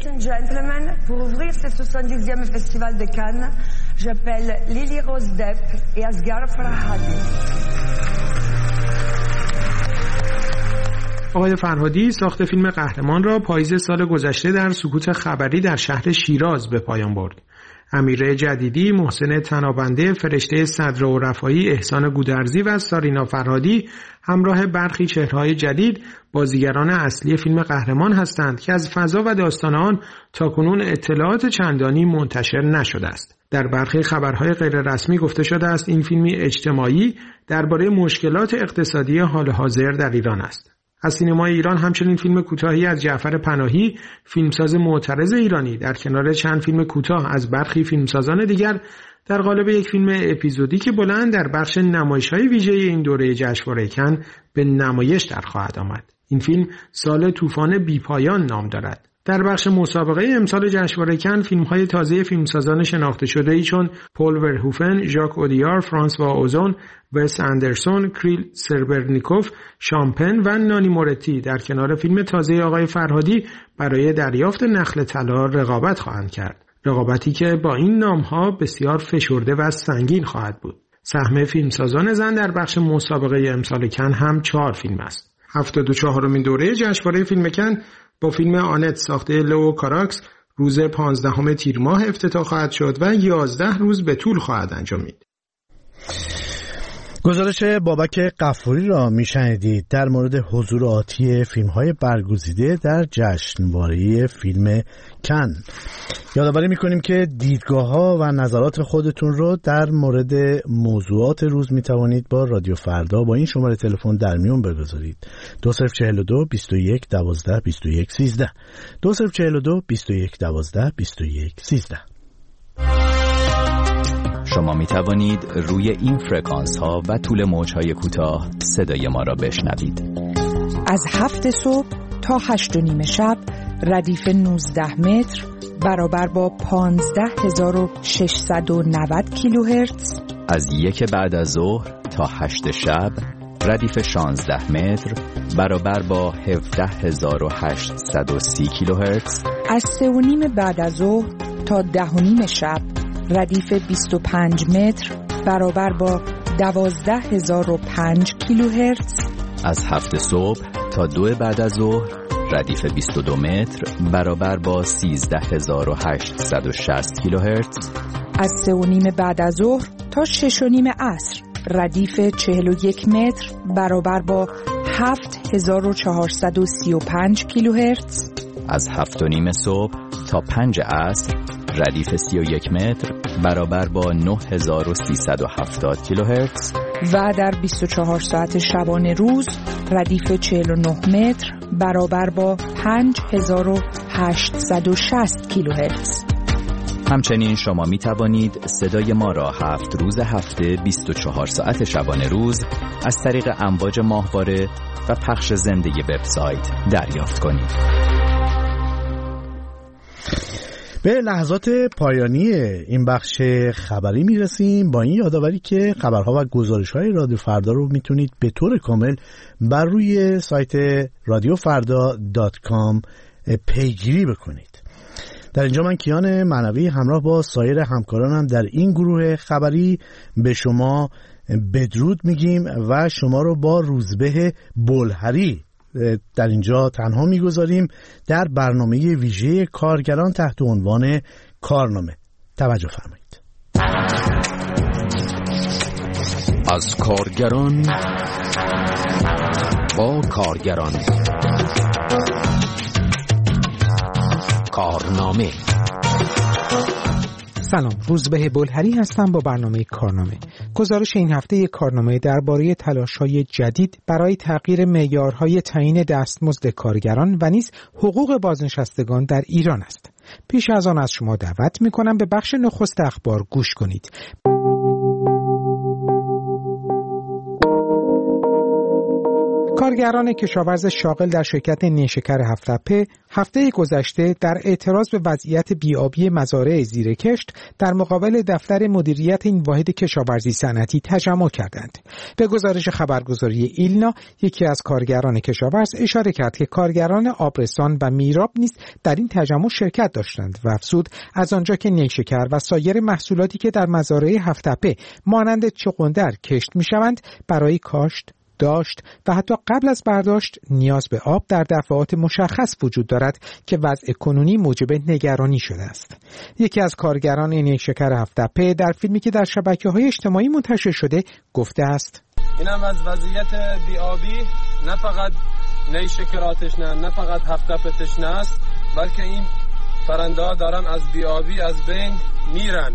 آقای فرهادی ساخت فیلم قهرمان را پاییز سال گذشته در سکوت خبری در شهر شیراز به پایان برد. امیره جدیدی، محسن تنابنده، فرشته صدر و رفایی، احسان گودرزی و سارینا فرهادی همراه برخی چهره‌های جدید بازیگران اصلی فیلم قهرمان هستند که از فضا و داستان آن تاکنون اطلاعات چندانی منتشر نشده است. در برخی خبرهای غیررسمی گفته شده است این فیلمی اجتماعی درباره مشکلات اقتصادی حال حاضر در ایران است. از سینمای ایران همچنین فیلم کوتاهی از جعفر پناهی، فیلمساز معترض ایرانی، در کنار چند فیلم کوتاه از برخی فیلمسازان دیگر در قالب یک فیلم اپیزودیک بلند در بخش نمایش‌های ویژه این دوره جشنواره کن به نمایش در خواهد آمد. این فیلم سال طوفان بی‌پایان نام دارد. در بخش مسابقه امسال جشنواره کن فیلم‌های تازه فیلمسازان شناخته شده‌ای چون پول ورهوفن، ژاک اودیار، فرانسوا اوزون، وس اندرسون، کریل سربرنیکوف، شامپن و نانی مورتی در کنار فیلم تازه آقای فرهادی برای دریافت نخل طلا رقابت خواهند کرد. رقابتی که با این نام‌ها بسیار فشرده و سنگین خواهد بود. سهم فیلمسازان زن در بخش مسابقه امسال کن هم چهار فیلم است. هفتاد و چهارمین دوره جشنواره فیلم کن با فیلم آنت ساخته لئو کاراکس روز پانزدهم تیر ماه افتتاح خواهد شد و یازده روز به طول خواهد انجامید.
گزارش بابک غفوری را میشنیدید در مورد حضور آتی فیلم‌های برگزیده در جشنواره فیلم کن. یادآوری می‌کنیم که دیدگاه‌ها و نظرات خودتون رو در مورد موضوعات روز می‌توانید با رادیو فردا با این شماره تلفن در میون بگذارید. دو صفر چهل و دو بیست و یک دوازده بیست و یک سیزده دو صفر چهل و دو بیست و یک دوازده بیست و یک سیزده.
شما می توانید روی این فرکانس ها و طول موج های کوتاه صدای ما را بشنوید.
از هفت صبح تا هشت و نیم شب ردیف نوزده متر برابر با پانزده هزار و ششصد و نود کیلوهرتز.
از یک بعد از ظهر تا هشت شب ردیف شانزده متر برابر با هفده هزار و هشتصد و سی کیلوهرتز.
از سه و نیم بعد از ظهر تا ده و نیم شب ردیف بیست و پنج متر برابر با دوازده هزار و پنج کیلوهرتز.
از هفت صبح تا دو بعد از ظهر ردیف بیست و دو متر برابر با سیزده هزار و هشتصد و شصت کیلوهرتز.
از سه و نیم بعد از ظهر تا شش و نیم عصر ردیف چهل و یک متر برابر با هفت هزار و چهارصد و سی و پنج کیلوهرتز.
از هفت و نیم صبح تا پنج عصر ردیف سی و یک متر برابر با نه هزار و سیصد و هفتاد کیلوهرتز
و در بیست و چهار ساعت شبانه روز ردیف چهل و نه متر برابر با پنج هزار و هشتصد و شصت کیلوهرتز.
همچنین شما می توانید صدای ما را هفت روز هفته بیست و چهار ساعت شبانه روز از طریق امواج ماهواره و پخش زنده وبسایت دریافت کنید.
به لحظات پایانی این بخش خبری میرسیم با این یادآوری که خبرها و گزارش‌های رادیو فردا رو میتونید به طور کامل بر روی سایت رادیو فردا دات کام پیگیری بکنید. در اینجا من کیان معنوی همراه با سایر همکارانم در این گروه خبری به شما بدرود میگیم و شما رو با روزبه بلهری در اینجا تنها میگذاریم در برنامه ویژه کارگران تحت عنوان کارنامه. توجه فرمایید.
از کارگران با کارگران، کارنامه.
سلام، روزبه بلهری هستم با برنامه کارنامه. گزارش این هفته کارنامه درباره تلاش‌های جدید برای تغییر معیارهای تعیین دستمزد کارگران و نیز حقوق بازنشستگان در ایران است. پیش از آن از شما دعوت می‌کنم به بخش نخست اخبار گوش کنید. کارگران کشاورز شاغل در شرکت نیشکر هفت‌تپه هفته گذشته در اعتراض به وضعیت بی‌آبی مزارع زیرکشت در مقابل دفتر مدیریت این واحد کشاورزی صنعتی تجمع کردند. به گزارش خبرگزاری ایلنا، یکی از کارگران کشاورز اشاره کرد که کارگران آبرسان و میراب نیز در این تجمع شرکت داشتند و افزود از آنجا که نیشکر و سایر محصولاتی که در مزارع هفت‌تپه مانند چغندر کشت می‌شوند برای کاشت، داشت و حتی قبل از برداشت نیاز به آب در دفعات مشخص وجود دارد که وضع کنونی موجب نگرانی شده است. یکی از کارگران نیشکر هفت‌تپه در فیلمی که در شبکه‌های اجتماعی منتشر شده گفته است:
اینم از وضعیت بی‌آبی، نه فقط نیشکر آتش نه نه فقط هفت‌تپه تشنه است، بلکه این پرنده‌ها دارن از بی‌آبی از بین میرن.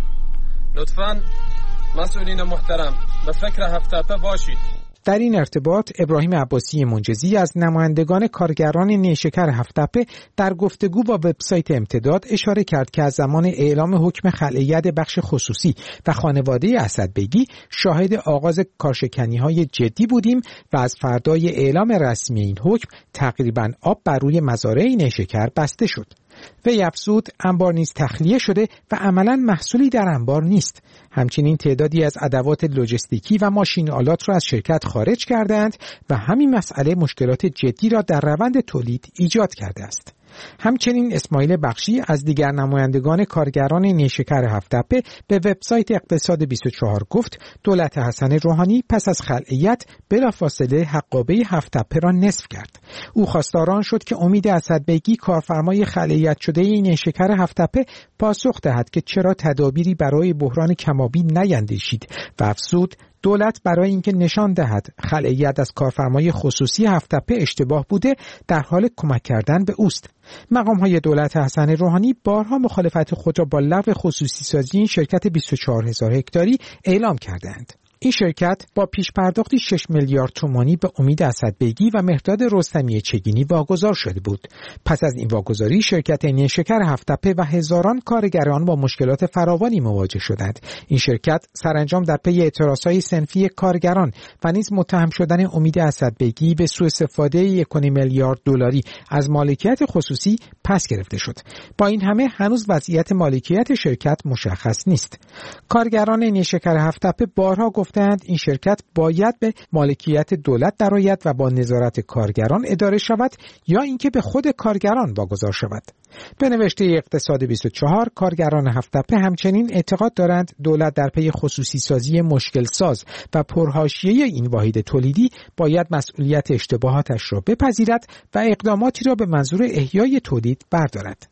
لطفاً مسئولین محترم به فکر هفت‌تپه باشید.
در این ارتباط ابراهیم عباسی منجزی از نمایندگان کارگران نیشکر هفت‌تپه در گفتگو با وبسایت امتداد اشاره کرد که از زمان اعلام حکم خلع ید بخش خصوصی و خانواده اسدبگی شاهد آغاز کارشکنی‌های جدی بودیم و از فردای اعلام رسمی این حکم تقریباً آب بر روی مزارع نیشکر بسته شد. وی افزود انبار نیز تخلیه شده و عملاً محصولی در انبار نیست. همچنین تعدادی از ادوات لوجستیکی و ماشین آلات را از شرکت خارج کردند و همین مسئله مشکلات جدی را در روند تولید ایجاد کرده است. همچنین اسماعیل بخشی از دیگر نمایندگان کارگران نیشکر هفت‌تپه به وبسایت اقتصاد بیست و چهار گفت دولت حسن روحانی پس از خلع ید بلافاصله حقابه هفت‌تپه را نصف کرد. او خواستار شد که امید اسدبگی کارفرمای خلع ید شده نیشکر هفت‌تپه پاسخ دهد که چرا تدابیری برای بحران کم‌آبی نیندیشید و افزود دولت برای اینکه نشان دهد خلع ید از کارفرمای خصوصی هفت‌تپه اشتباه بوده در حال کمک کردن به اوست. مقام‌های دولت حسن روحانی بارها مخالفت خود را با لغو خصوصی سازی این شرکت بیست و چهار هزار هکتاری اعلام کردند. این شرکت با پیش پرداختی شش میلیارد تومانی به امید اسدبگی و مهرداد رستمی چگینی واگذار شده بود. پس از این واگذاری شرکت نیشکر هفت‌تپه و هزاران کارگران با مشکلات فراوانی مواجه شدند. این شرکت سرانجام در پی اعتراضهای صنفی کارگران و نیز متهم شدن امید اسدبگی به سوء استفاده یک و نیم میلیارد دلاری از مالکیت خصوصی پس گرفته شد. با این همه هنوز وضعیت مالکیت شرکت مشخص نیست. کارگران نیشکر هفت‌تپه بارها گفتند این شرکت باید به مالکیت دولت درآید و با نظارت کارگران اداره شود یا اینکه به خود کارگران واگذار شود. به نوشته اقتصاد بیست و چهار کارگران هفت‌تپه همچنین اعتقاد دارند دولت در پی خصوصی سازی مشکل ساز و پرحاشیه این واحد تولیدی باید مسئولیت اشتباهاتش را بپذیرد و اقداماتی را به منظور احیای تولید بردارد.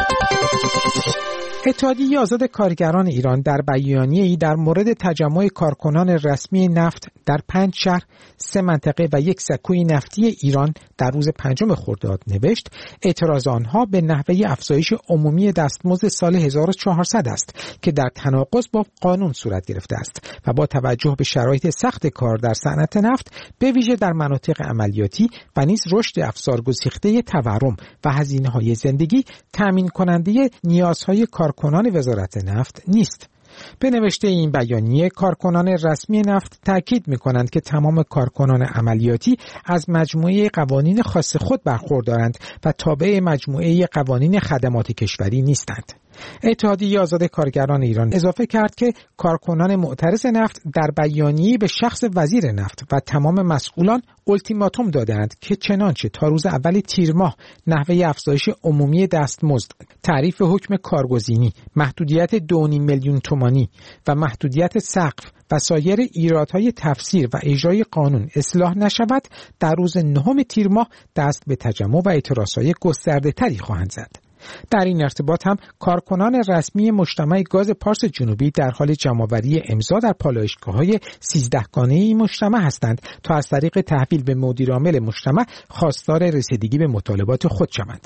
اتحادیه آزاد کارگران ایران در بیانیه‌ای در مورد تجمع کارکنان رسمی نفت در پنج شهر، سه منطقه و یک سکوی نفتی ایران در روز پنجم خرداد نوشت اعتراض آنها به نحوه افزایش عمومی دستمزد سال هزار و چهارصد است که در تناقض با قانون صورت گرفته است و با توجه به شرایط سخت کار در صنعت نفت به ویژه در مناطق عملیاتی و نیز رشد افزارگسیخته تورم و هزینه‌های زندگی تامین کننده نیازهای کارکنان وزارت نفت نیست. به نوشته این بیانیه کارکنان رسمی نفت تاکید می‌کنند که تمام کارکنان عملیاتی از مجموعه قوانین خاص خود برخوردارند و تابع مجموعه قوانین خدمات کشوری نیستند. اتحادیه آزاد کارگران ایران اضافه کرد که کارکنان معترض نفت در بیانیه به شخص وزیر نفت و تمام مسئولان التیماتوم دادند که چنانچه تا روز اول تیر ماه نحوه افزایش عمومی دستمزد، تعریف حکم کارگزینی، محدودیت دو و نیم میلیون تومانی و محدودیت سقف و سایر ایرادهای تفسیر و اجرای قانون اصلاح نشود، در روز نهم تیر ماه دست به تجمع و اعتراضهای گسترده‌تری خواهند زد. در این ارتباط هم کارکنان رسمی مجتمع گاز پارس جنوبی در حال جمع‌آوری امضا در پالایشگاه‌های سیزدهگانه این مجتمع هستند تا از طریق تحویل به مدیرعامل مجتمع خواستار رسیدگی به مطالبات خود شوند.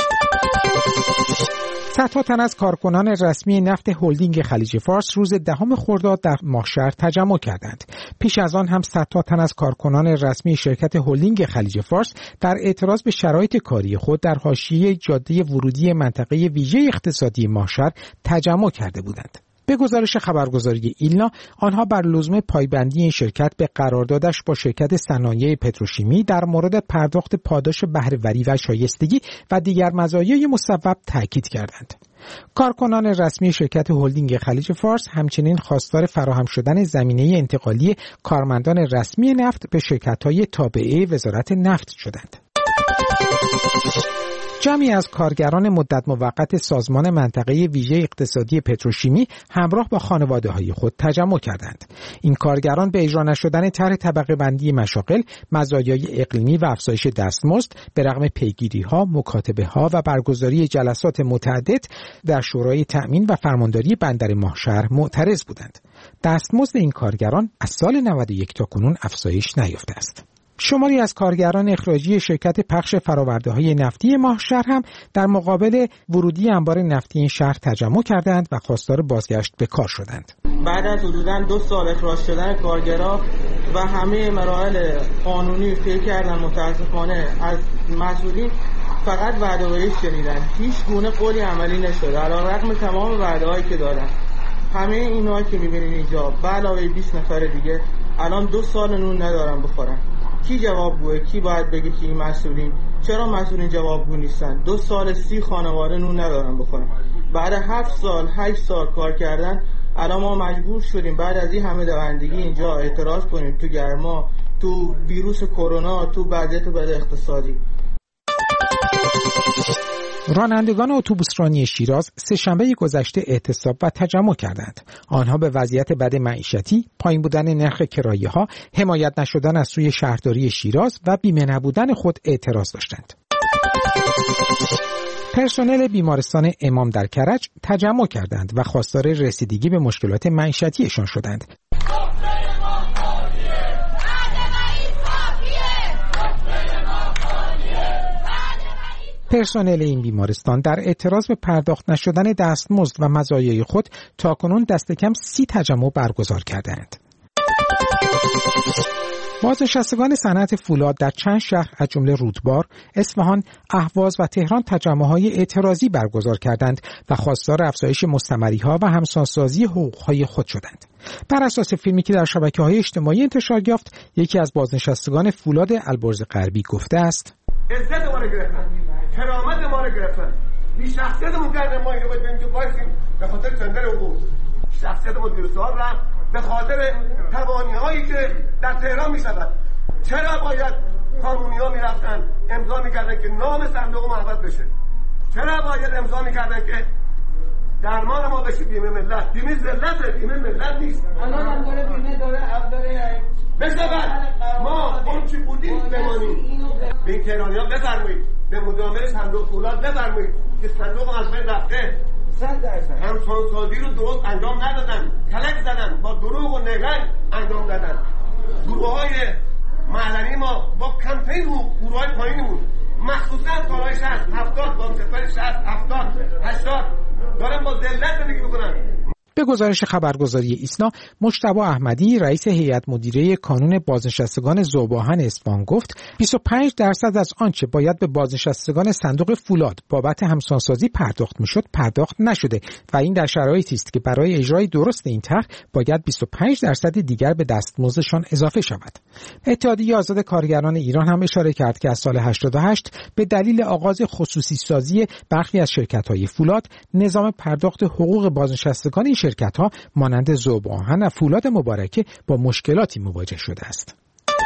صدها تن از کارکنان رسمی نفت هلدینگ خلیج فارس روز دهم خرداد در ماهشهر تجمع کردند. پیش از آن هم صدها تن از کارکنان رسمی شرکت هلدینگ خلیج فارس در اعتراض به شرایط کاری خود در حاشیه جاده ورودی منطقه ویژه اقتصادی ماهشهر تجمع کرده بودند. به گزارش خبرگزاری ایلنا، آنها بر لزوم پایبندی این شرکت به قراردادش با شرکت صنایع پتروشیمی در مورد پرداخت پاداش بهره‌وری و شایستگی و دیگر مزایای مصوب تاکید کردند. کارکنان رسمی شرکت هلدینگ خلیج فارس همچنین خواستار فراهم شدن زمینه انتقالی کارمندان رسمی نفت به شرکت‌های تابعه وزارت نفت شدند. جمعی از کارگران مدت موقت سازمان منطقه ویژه اقتصادی پتروشیمی همراه با خانواده‌های خود تجمع کردند. این کارگران به اجرا نشدن طرح طبقه بندی مشاغل، مزایای اقلیمی و افزایش دستمزد به رغم پیگیری‌ها، مکاتبه‌ها و برگزاری جلسات متعدد در شورای تأمین و فرمانداری بندر ماهشهر معترض بودند. دستمزد این کارگران از سال نود و یک تا کنون افزایش نیافته است. شماری از کارگران اخراجی شرکت پخش فرآورده‌های نفتی ماهشهر هم در مقابل ورودی انبار نفتی این شهر تجمع کردند و خواستار بازگشت به کار شدند.
بعد از حدوداً دو سال اخراج شدن کارگران و همه مراحل قانونی طی کردن متاسفانه از مسئولین فقط وعده‌ای شنیدن، هیچ گونه قولی عملی نشده علیرغم تمام وعده‌هایی که دادن. همه اینا که می‌بینید اینجا به علاوه بیست نفر دیگه الان دو سال نون ندارن بخورن. کی جوابگوه؟ کی باید بگه که این مسئولین؟ چرا مسئولین جوابگو نیستن؟ دو سال سی خانواده نون ندارن بخورن. بعد هفت سال هشت سال کار کردن الان ما مجبور شدیم بعد از این همه دوندگی اینجا اعتراض کنیم تو گرما، تو ویروس کرونا، تو وضعیت بد اقتصادی.
رانندگان اتوبوسرانی شیراز سه‌شنبه گذشته اعتصاب و تجمع کردند. آنها به وضعیت بد معیشتی، پایین بودن نرخ کرایه‌ها، حمایت نشدن از سوی شهرداری شیراز و بیمه نبودن خود اعتراض داشتند. پرسنل بیمارستان امام در کرج تجمع کردند و خواستار رسیدگی به مشکلات معیشتیشان شدند. پرسنل این بیمارستان در اعتراض به پرداخت نشدن دستمزد و مزایای خود تاکنون دست کم سی تجمع برگزار کردند. بازنشستگان صنعت فولاد در چند شهر از جمله رودبار، اصفهان، اهواز و تهران تجمع‌های اعتراضی برگزار کردند و خواستار افزایش مستمری‌ها و همسانسازی حقوق‌های خود شدند. بر اساس فیلمی که در شبکه‌های اجتماعی انتشار یافت، یکی از بازنشستگان فولاد البرز غربی گفته است:
عزت ما رو گرفتن، کرامت ما رو گرفتن، بی شخصیتمون کردن، ما اینو باید تو بایستیم به خاطر چندر حقوق. شخصیت ما دو سال رفت به خاطر توانی‌هایی که در تهران می‌شود. چرا باید قانونی‌ها می‌رفتن امضا می‌کردن که نام صندوق محبت بشه؟ چرا باید امضا می‌کردن که درمان ما بشه بیمه ملت؟ بیمه ذلت، بیمه ملت نیست. الان هم داره بیمه داره حق داره بشود ما اون چی بودیم بمانیم. به این تهرانی‌ها بفرمایید، به مدامر صندوق فولاد بفرمایید که صندوق از بین رفته. هم سانسازی رو درست انجام ندادن، کلک زدن، با دروغ و نگنگ انجام دادن. گروه های معلنی ما با کمپین این گروه های پایینمون مخصوصا کالای شصت هفتاد با سفر شصت هفتاد هشتاد دارن با ذلت زندگی میکنن.
به گزارش خبرگزاری ایسنا، مجتبی احمدی رئیس هیئت مدیره کانون بازنشستگان ذوب‌آهن اصفهان گفت بیست و پنج درصد از آنچه باید به بازنشستگان صندوق فولاد بابت همسانسازی پرداخت میشد پرداخت نشده و این در شرایطی است که برای اجرای درست این طرح باید بیست و پنج درصد دیگر به دستمزدشان اضافه شود. اتحادیه آزاد کارگران ایران هم اشاره کرد که از سال هشتاد و هشت به دلیل آغاز خصوصی سازی برخی از شرکت‌های فولاد نظام پرداخت حقوق بازنشستگان شرکت‌ها مانند ذوب‌آهن و فولاد مبارکه با مشکلاتی مواجه شده است.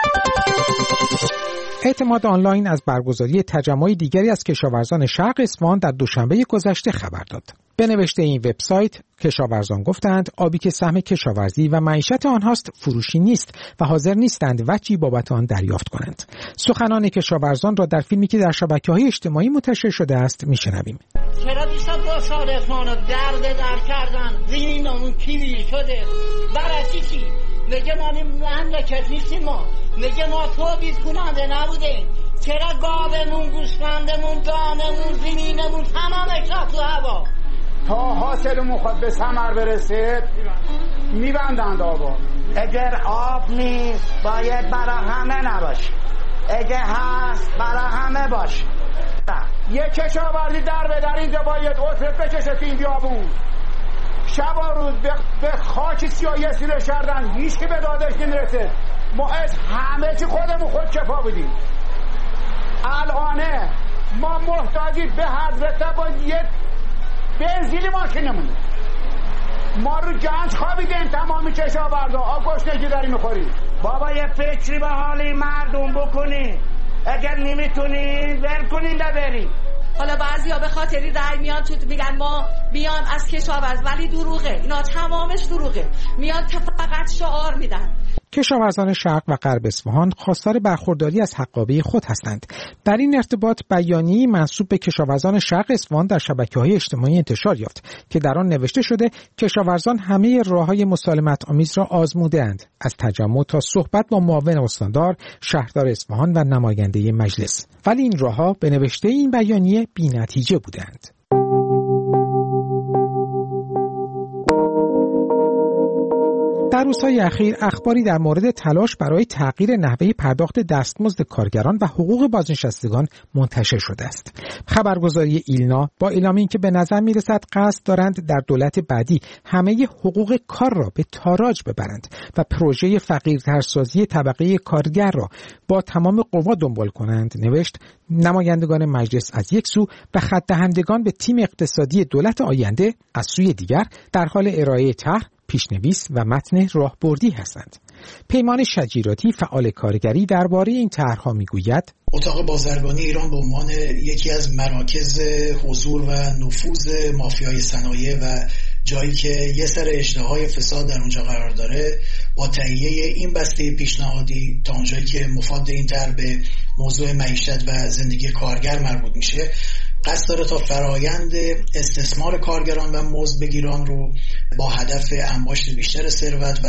اعتماد آنلاین از برگزاری تجمع دیگری از کشاورزان شرق اصفهان در دوشنبه گذشته خبر داد. به نوشته این وبسایت کشاورزان گفتند آبی که سهم کشاورزی و معیشت آنهاست فروشی نیست و حاضر نیستند وجهی بابت آن دریافت کنند. سخنان کشاورزان را در فیلمی که در شبکه‌های اجتماعی منتشر شده است میشنویم.
چرا بیشتر با شارفان درد در کردن زینمون کیوی شده برای چی؟ میگه ما مملکت نیستیم، ما میگه ما تولید کننده نبودیم. چرا گاومون، گوسفندمون، دانمون، زمینمون تمام اکراه تو هوا
تا حاصلمون خود به ثمر برسه میبندند آبا.
اگر آب نیست باید برای همه نباشه، اگه هست برای همه باشه.
یک کشاورزی در به در اینجا باید اطرف بکشه تو این بیابون. شب و روز به خاک سیاهی سیره کردن، هیچ که به دادش نمیرسه. ما از همه چی خودمون خود کفا بودیم. الانه ما محتاجی به حضرت با یه بنزیلی ماشینمون. ما رو گنج خوابیدیم تمامی کشاورزا، آب گشنگی داریم میخوریم.
بابا یه فکری به حالی مردم بکنی، اگر نمیتونین ول کنین برین.
حالا بعضیا به خاطری رای میان تو میگن ما میان از کشاورز، ولی دروغه، اینا تمامش دروغه. میان فقط شعار میدن.
کشاورزان شرق و غرب اصفهان خواستار برخورداری از حقابه خود هستند. در این ارتباط بیانیه‌ای منسوب به کشاورزان شرق اصفهان در شبکه‌های اجتماعی انتشار یافت که در آن نوشته شده کشاورزان همه راه‌های مسالمت آمیز را آزموده‌اند، از تجمع تا صحبت با معاون استاندار، شهردار اصفهان و نماینده مجلس، ولی این راه‌ها به نوشته این بیانیه بی‌نتیجه بودند. در روزهای اخیر اخباری در مورد تلاش برای تغییر نحوه پرداخت دستمزد کارگران و حقوق بازنشستگان منتشر شده است. خبرگزاری ایلنا با اعلام اینکه به نظر می‌رسد قصد دارند در دولت بعدی همه حقوق کار را به تاراج ببرند و پروژه فقیرترسازی طبقه کارگر را با تمام قوا دنبال کنند، نوشت نمایندگان مجلس از یک سو و خط دهندگان به تیم اقتصادی دولت آینده از سوی دیگر در حال ارائه طرح، پیشنویس و متن راهبردی هستند. پیمان شجیراتی فعال کارگری درباره این طرح‌ها میگوید
اتاق بازرگانی ایران به عنوان یکی از مراکز حضور و نفوذ مافیای صنایع و جایی که یه سر اشتهای فساد در اونجا قرار داره، با تهیه این بسته پیشنهادی تا اونجایی که مفاد این طرح به موضوع معیشت و زندگی کارگر مربوط میشه، قصد داره تا فرایند استثمار کارگران و مزدبگیران رو با هدف انباشت بیشتر ثروت و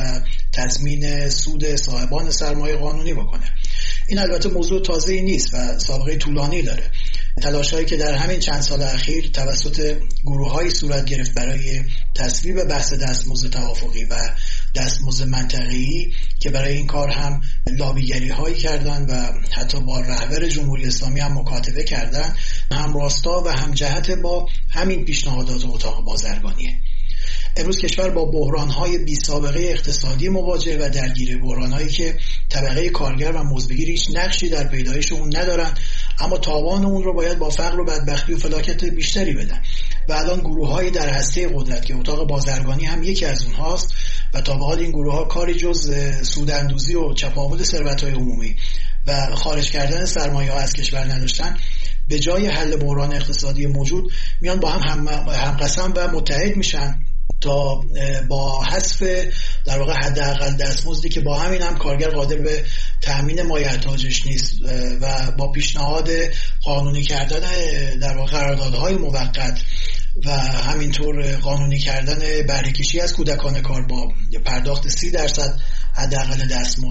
تضمین سود صاحبان سرمایه قانونی بکنه. این البته موضوع تازه‌ای نیست و سابقه طولانی داره. تلاش‌هایی که در همین چند سال اخیر توسط گروه‌هایی صورت گرفت برای تصویب بحث دستمزد توافقی و دستمزد منطقه‌ای که برای این کار هم لابیگری‌هایی کردن و حتی با رهبر جمهوری اسلامی هم مکاتبه کردن، هم راستا و هم جهت با همین پیشنهادات اتاق بازرگانیه. امروز کشور با بحران‌های بی سابقه اقتصادی مواجه و درگیر بحران‌هایی که طبقه کارگر و مزدبگیر هیچ نقشی در پیدایش اون ندارن، اما تاوان اون رو باید با فقر و بدبختی و فلاکت بیشتری بدن. و الان گروه‌هایی در هسته قدرت که اتاق بازرگانی هم یکی از اونهاست و تا به حال این گروه‌ها کاری جز سوداندوزی و چپاول ثروت‌های عمومی و خارج کردن سرمایه‌ها از کشور نداشتن، به جای حل بحران اقتصادی موجود میان با هم هم قسم و متحد میشن تا با حذف در واقع حداقل دستمزدی که با همین هم کارگر قادر به تامین مایحتاجش نیست و با پیشنهاد قانونی کردن در واقع قراردادهای موقت و همینطور قانونی کردن بهره کشی از کودکان کار با پرداخت سی درصد حداقل دستمزد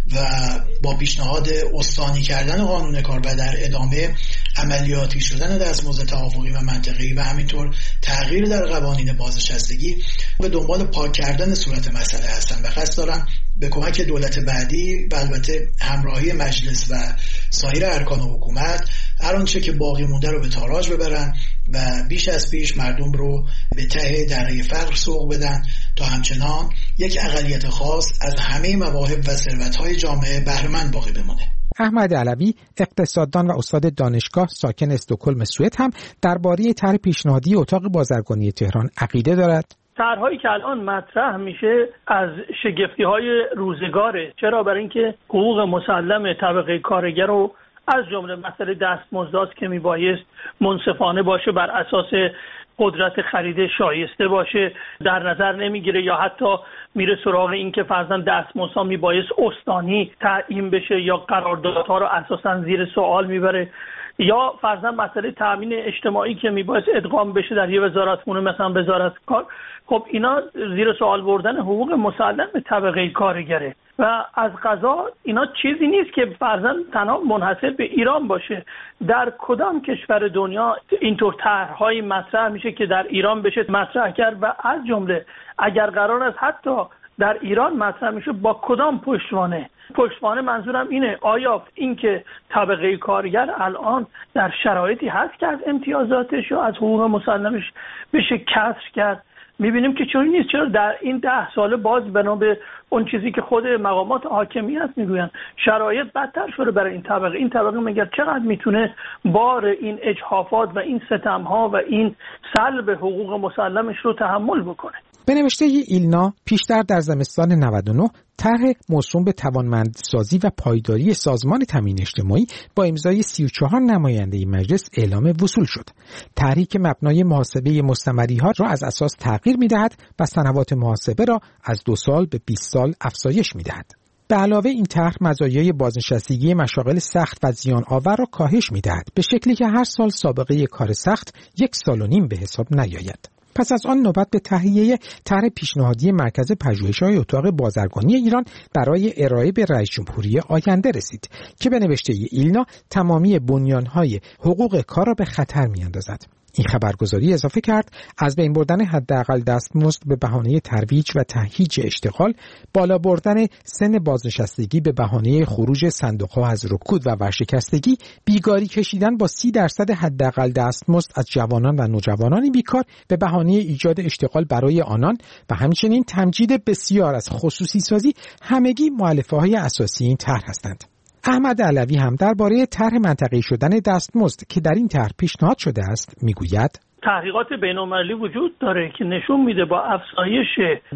و با پیشنهاد استانی کردن قانون کار و در ادامه عملیاتی شدن دستمزد توافقی و منطقی و همینطور تغییر در قوانین بازنشستگی به دنبال پاک کردن صورت مسئله هستن و قصد دارن به کمک دولت بعدی و البته همراهی مجلس و سایر ارکان حکومت هر آنچه که باقی مونده رو به تاراج ببرن و بیش از پیش مردم رو به ته دره فقر سوق بدن تا همچنان یک اقلیت خاص از همه مواهب و ثروت‌های جامعه بهره مند باقی بمونه.
احمد علوی اقتصاددان و استاد دانشگاه ساکن استکهلم سوئد هم درباره طرح پیشنهادی اتاق بازرگانی تهران عقیده دارد.
طرحهایی که الان مطرح میشه از شگفتی‌های روزگاره. چرا؟ برای اینکه حقوق مسلم طبقه کارگر رو از جمله مسئله دستمزد که میبایست منصفانه باشه، بر اساس قدرت خرید شایسته باشه در نظر نمیگیره، یا حتی میره سراغ این که فرضاً دستمزدها میبایست استانی تعیین بشه یا قراردادها رو اساساً زیر سوال میبره، یا فرضاً مسئله تامین اجتماعی که میبایست ادغام بشه در یه وزارتخونه مثلا وزارت کار. خب اینا زیر سوال بردن حقوق مسلم به طبقه کارگره و از قضا اینا چیزی نیست که فرضاً تنها منحصر به ایران باشه. در کدام کشور دنیا اینطور طرح‌های مطرح میشه که در ایران بشه مطرح کرد و از جمله اگر قرار است حتی در ایران مطرح میشه با کدام پشتوانه؟ پشتوانه منظورم اینه آیا این که طبقه کارگر الان در شرایطی هست که از امتیازاتش و از حقوق مسلمش بشه کسر کرد؟ میبینیم که چون نیست. چرا در این ده ساله باز بنا به اون چیزی که خود مقامات حاکمیت میگوین شرایط بدتر شده برای این طبقه. این طبقه مگر چقدر میتونه بار این اجحافات و این ستمها و این سلب حقوق مسلمش رو تحمل بکنه؟
به نوشته ایلنا پیشتر در زمستان نود و نه طرح موسوم به توانمندسازی و پایداری سازمان تامین اجتماعی با امضای سی و چهار نماینده مجلس اعلام وصول شد. طرحی که مبنای محاسبه مستمری‌ها را از اساس تغییر می‌دهد و سنوات محاسبه را از دو سال به بیست سال افزایش می‌دهد. به علاوه این طرح مزایای بازنشستگی مشاغل سخت و زیان آور را کاهش می‌دهد به شکلی که هر سال سابقه کار سخت یک سال و نیم به حساب نیاید. پس از آن نوبت به تهیه طرح پیشنهادی مرکز پژوهش‌های اتاق بازرگانی ایران برای ارائه به رئیس جمهوری آینده رسید که به نوشته ایلنا تمامی بنیان‌های حقوق کار را به خطر می‌اندازد. این خبرگزاری اضافه کرد از بین بردن حداقل دستمزد به بهانه ترویج و تهییج اشتغال، بالا بردن سن بازنشستگی به بهانه خروج صندوق‌ها از رکود و ورشکستگی، بیگاری کشیدن با سی درصد حداقل دستمزد از جوانان و نوجوانان بیکار به بهانه ایجاد اشتغال برای آنان و همچنین تمجید بسیار از خصوصی سازی همگی مؤلفه‌های اساسی این طرح هستند. احمد علوی هم درباره طرح منطقه‌ای شدن دستمزد که در این طرح پیشنهاد شده است میگوید
تحقیقات بین‌المللی وجود داره که نشون میده با افزایش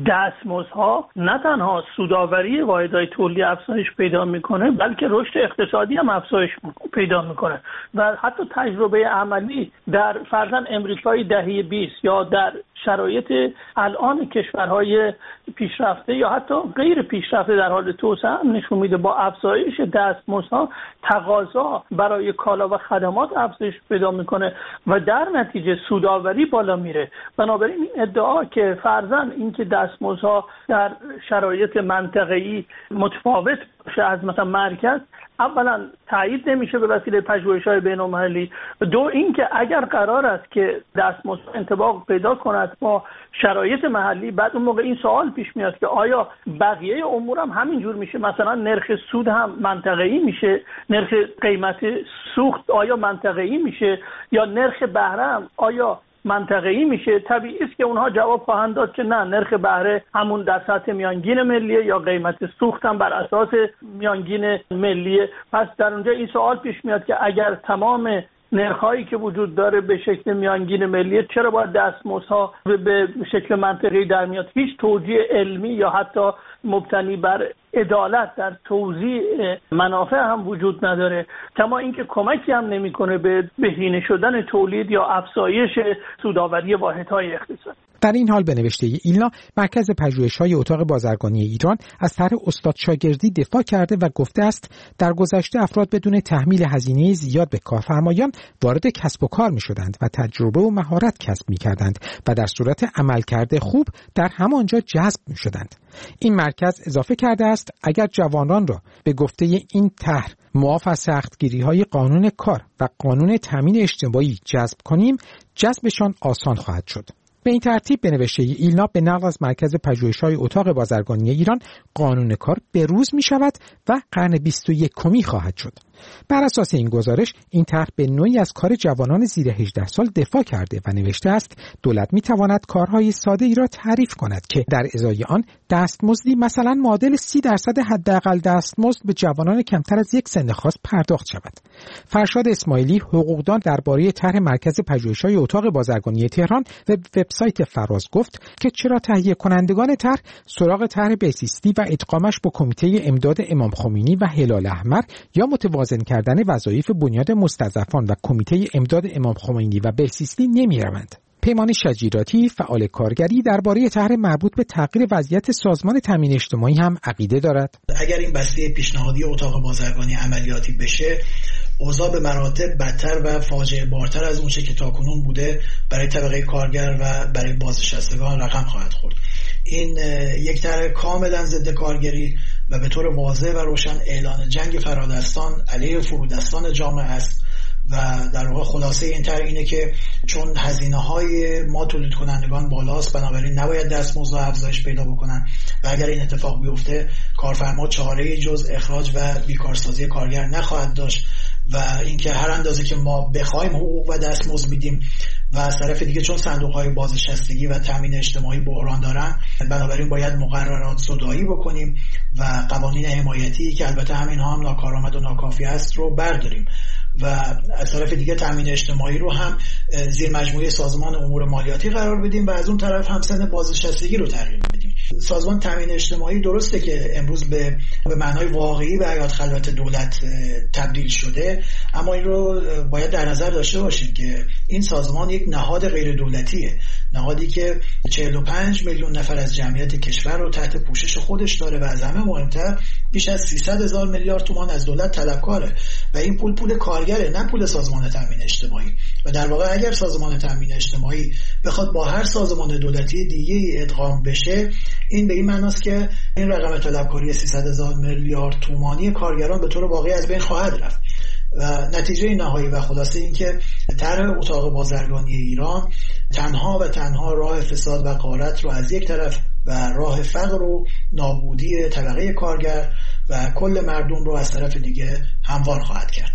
دستمزدها نه تنها سودآوری واحدهای تولیدی افزایش پیدا میکنه بلکه رشد اقتصادی هم افزایش پیدا میکنه و حتی تجربه عملی در فرضاً امریکای دهه بیست یا در شرایط الان کشورهای پیشرفته یا حتی غیر پیشرفته در حال توسعه هم نشون میده با افزایش دستمزدها تقاضا برای کالا و خدمات افزایش پیدا میکنه و در نتیجه سودآوری بالا میره. بنابراین این ادعا که فرضاً اینکه دستمزدها در شرایط منطقه‌ای متفاوت باشه از مثلا مرکز، اولا تایید نمیشه به وسیله پژوهش‌های بین‌المللی، دو اینکه اگر قرار است که دستمزد انطباق پیدا کند با شرایط محلی، بعد اون موقع این سوال پیش میاد که آیا بقیه امور هم همینجور میشه؟ مثلا نرخ سود هم منطقه‌ای میشه، نرخ قیمت سوخت آیا منطقه‌ای میشه، یا نرخ بهره هم آیا منطقه‌ای میشه؟ طبیعی است که اونها جواب خواهند داد که نه، نرخ بهره همون در سطح میانگین ملیه یا قیمت سوخت هم بر اساس میانگین ملیه. پس در اونجا این سوال پیش میاد که اگر تمام نرخ‌هایی که وجود داره به شکل میانگین ملیه، چرا باید دستمزدها به شکل منطقه‌ای در میاد؟ هیچ توجیه علمی یا حتی مبتنی بر عدالت در توزیع منافع هم وجود نداره، کما اینکه کمکی هم نمیکنه به بهینه شدن تولید یا افزایش سودآوری واحدهای اقتصادی.
در این حال به نوشته ایلنا، مرکز پژوهش‌های اتاق بازرگانی ایران از طرح استاد شاگردی دفاع کرده و گفته است در گذشته افراد بدون تحمیل هزینه زیاد به کارفرمایان وارد کسب و کار می‌شدند و تجربه و مهارت کسب می‌کردند و در صورت عملکرد خوب در همانجا جذب می‌شدند. این مرکز اضافه کرده است اگر جوانان را به گفته این طرح معاف از سختگیری‌های قانون کار و قانون تامین اجتماعی جذب کنیم، جذبشان آسان خواهد شد. به این ترتیب به نوشته ایلنا به نقل از مرکز پژوهش‌های اتاق بازرگانی ایران، قانون کار به روز می شود و قرن بیست و یکمی خواهد شد. بر اساس این گزارش، این طرح به نوعی از کار جوانان زیر هجده سال دفاع کرده و نوشته است دولت می تواند کارهای ساده ای را تعریف کند که در ازای آن دستمزدی مثلا معادل سی درصد حداقل دستمزد به جوانان کمتر از یک سن خاص پرداخت شود. فرشاد اسماعیلی، حقوقدان درباره طرح مرکز پژوهش‌های اتاق بازرگانی تهران و وبسایت فراز گفت که چرا تهیه کنندگان طرح سراغ طرح بهزیستی و ادغامش با کمیته امداد امام خمینی و هلال احمر یا متوازن کردن وظایف بنیاد مستضعفان و کمیته امداد امام خمینی و بهزیستی نمی‌روند. پیمان شجیراتی، فعال کارگری، درباره طرح مربوط به تغییر وضعیت سازمان تامین اجتماعی هم عقیده دارد.
اگر این بسته پیشنهادی اتاق بازرگانی عملیاتی بشه، اوضاع به مراتب بدتر و فاجعه بارتر از اونچه که تاکنون بوده برای طبقه کارگر و برای بازنشستگان رقم خواهد خورد. این یک طرح کاملا ضد کارگری و به طور واضح و روشن اعلان جنگ فرادستان علیه فرودستان جامعه است و در واقع خلاصه این طرح اینه که چون هزینه‌های ما تولید کنندگان بالاست، بنابراین نباید دستمزد افزایش پیدا بکنن و اگر این اتفاق بیفته کارفرما چاره‌ای جز اخراج و بیکارسازی کارگر نخواهد داشت و اینکه هر اندازه که ما بخوایم حقوق و دستمزد میدیم و از طرف دیگه چون صندوق‌های بازنشستگی و تامین اجتماعی بحران دارن، بنابراین باید مقررات زدایی بکنیم و قوانین حمایتی که البته همین‌ها هم ناکارآمد و ناکافی است رو برداریم و از طرف دیگه تامین اجتماعی رو هم زیر مجموعه سازمان امور مالیاتی قرار بدیم و از اون طرف هم سن بازنشستگی رو تغییر بدیم. سازمان تامین اجتماعی درسته که امروز به به معنای واقعی به حیات خلوت دولت تبدیل شده، اما این رو باید در نظر داشته باشیم که این سازمان یک نهاد غیر دولتیه، نهادی که چهل و پنج میلیون نفر از جمعیت کشور رو تحت پوشش خودش داره و از همه مهمتر بیش از سیصد هزار میلیارد تومان از دولت طلبکاره و این پول پول کارگره، نه پول سازمان تامین اجتماعی. و در واقع اگر سازمان تامین اجتماعی بخواد با هر سازمان دولتی دیگه ادغام بشه، این به این معناست که این رقم طلبکاری سیصد هزار میلیارد تومانی کارگران به طور واقعی از بین خواهد رفت و نتیجه نهایی و خلاصه این که طرح اتاق بازرگانی ایران تنها و تنها راه فساد و غارت رو از یک طرف و راه فقر و نابودی طبقه کارگر و کل مردم رو از طرف دیگه هموار خواهد کرد.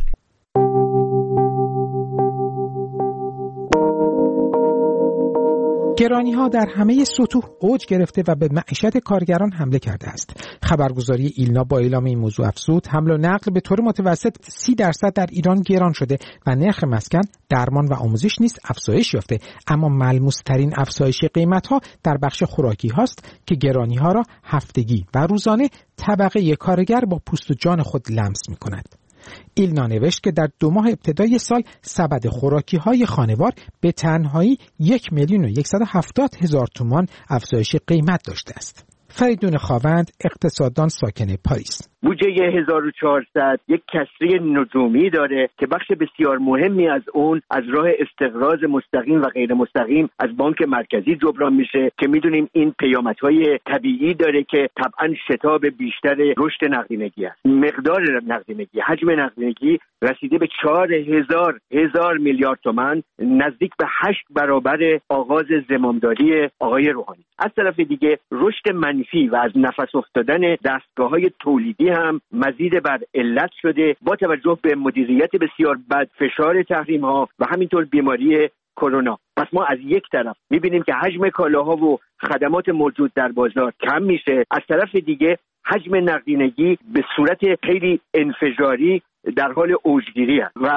گرانی‌ها در همه سطوح اوج گرفته و به معیشت کارگران حمله کرده است. خبرگزاری ایلنا با اعلام این موضوع افزود حمل و نقل به طور متوسط سی درصد در ایران گران شده و نرخ مسکن، درمان و آموزش نیز افزایش یافته، اما ملموس‌ترین افزایش قیمت‌ها در بخش خوراکی هاست که گرانی‌ها را هفتگی و روزانه طبقه کارگر با پوست و جان خود لمس می‌کند. ایلنا نوشت که در دو ماه ابتدای سال سبد خوراکی های خانوار به تنهایی یک میلیون و یکصد و هفتاد هزار تومان افزایش قیمت داشته است. فریدون خاوند، اقتصاددان ساکن پاریس:
بودجه هزار و چهارصد یک کسری نجومی داره که بخش بسیار مهمی از اون از راه استقراض مستقیم و غیر مستقیم از بانک مرکزی جبران میشه که میدونیم این پیامدهای طبیعی داره که طبعا شتاب بیشتر رشد نقدینگی است. مقدار نقدینگی، حجم نقدینگی رسیده به چهار هزار هزار میلیارد تومان، نزدیک به هشت برابر آغاز زمامداری آقای روحانی. از طرف دیگه رشد منفی و از نفس افتادن دستگاه‌های تولیدی هم مزید بر علت شده با توجه به مدیریت بسیار بد، فشار تحریم‌ها و همینطور بیماری کرونا. پس ما از یک طرف می‌بینیم که حجم کالاها و خدمات موجود در بازار کم میشه، از طرف دیگه حجم نقدینگی به صورت خیلی انفجاری در حال اوجگیری است و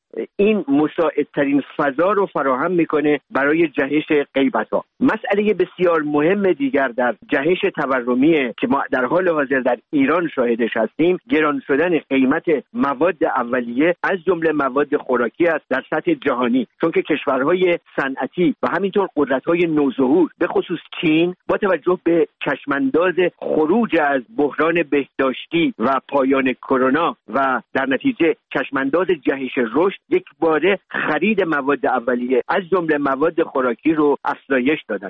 این مساعدترین فضا رو فراهم میکنه برای جهش غیبت‌ها. مسئله بسیار مهم دیگر در جهش تورمیه که ما در حال حاضر در ایران شاهدش هستیم، گران شدن قیمت مواد اولیه از جمله مواد خوراکی است در سطح جهانی، چون که کشورهای صنعتی و همینطور قدرت‌های نوظهور به خصوص چین با توجه به چشمانداز خروج از بحران بهداشتی و پایان کرونا و در نتیجه چشمانداز جهش رشد، یک باره خرید مواد اولیه از جمله مواد خوراکی رو افزایش دادند.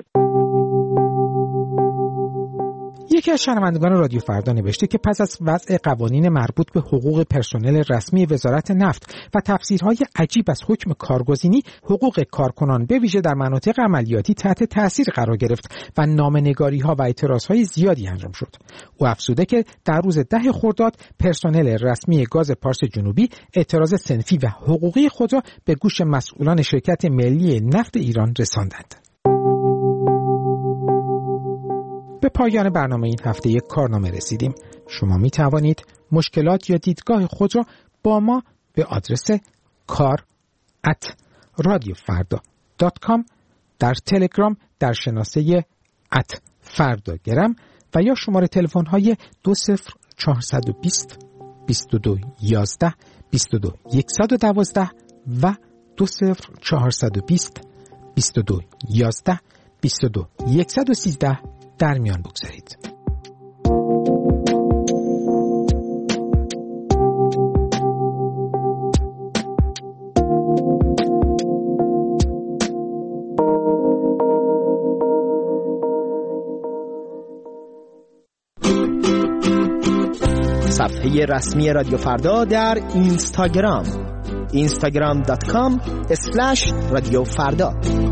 یکی از شنوندگان رادیو فردا نوشته که پس از وضع قوانین مربوط به حقوق پرسنل رسمی وزارت نفت و تفسیرهای عجیب از حکم کارگزینی، حقوق کارکنان به ویژه در مناطق عملیاتی تحت تاثیر قرار گرفت و نامه‌نگاری‌ها و اعتراضهای زیادی انجام شد. او افزوده که در روز ده خرداد پرسنل رسمی گاز پارس جنوبی اعتراض صنفی و حقوقی خود را به گوش مسئولان شرکت ملی نفت ایران رساندند. به پایان برنامه این هفته یک کارنامه رسیدیم. شما می توانید مشکلات یا دیدگاه خود را با ما به آدرس کار ات رادیو فردا دات کام در تلگرام در شناسه ات فرداگرم و یا شماره تلفن های دو صفر چهارصد و بیست بیست و دو یازده بیست و دو صد و دوازده و دو صفر چهارصد و بیست بیست و دو یازده بیست و دو صد و سیزده در میان بگذارید.
صفحه رسمی رادیو فردا در اینستاگرام اینستاگرام دات کام اسلش رادیو فردا.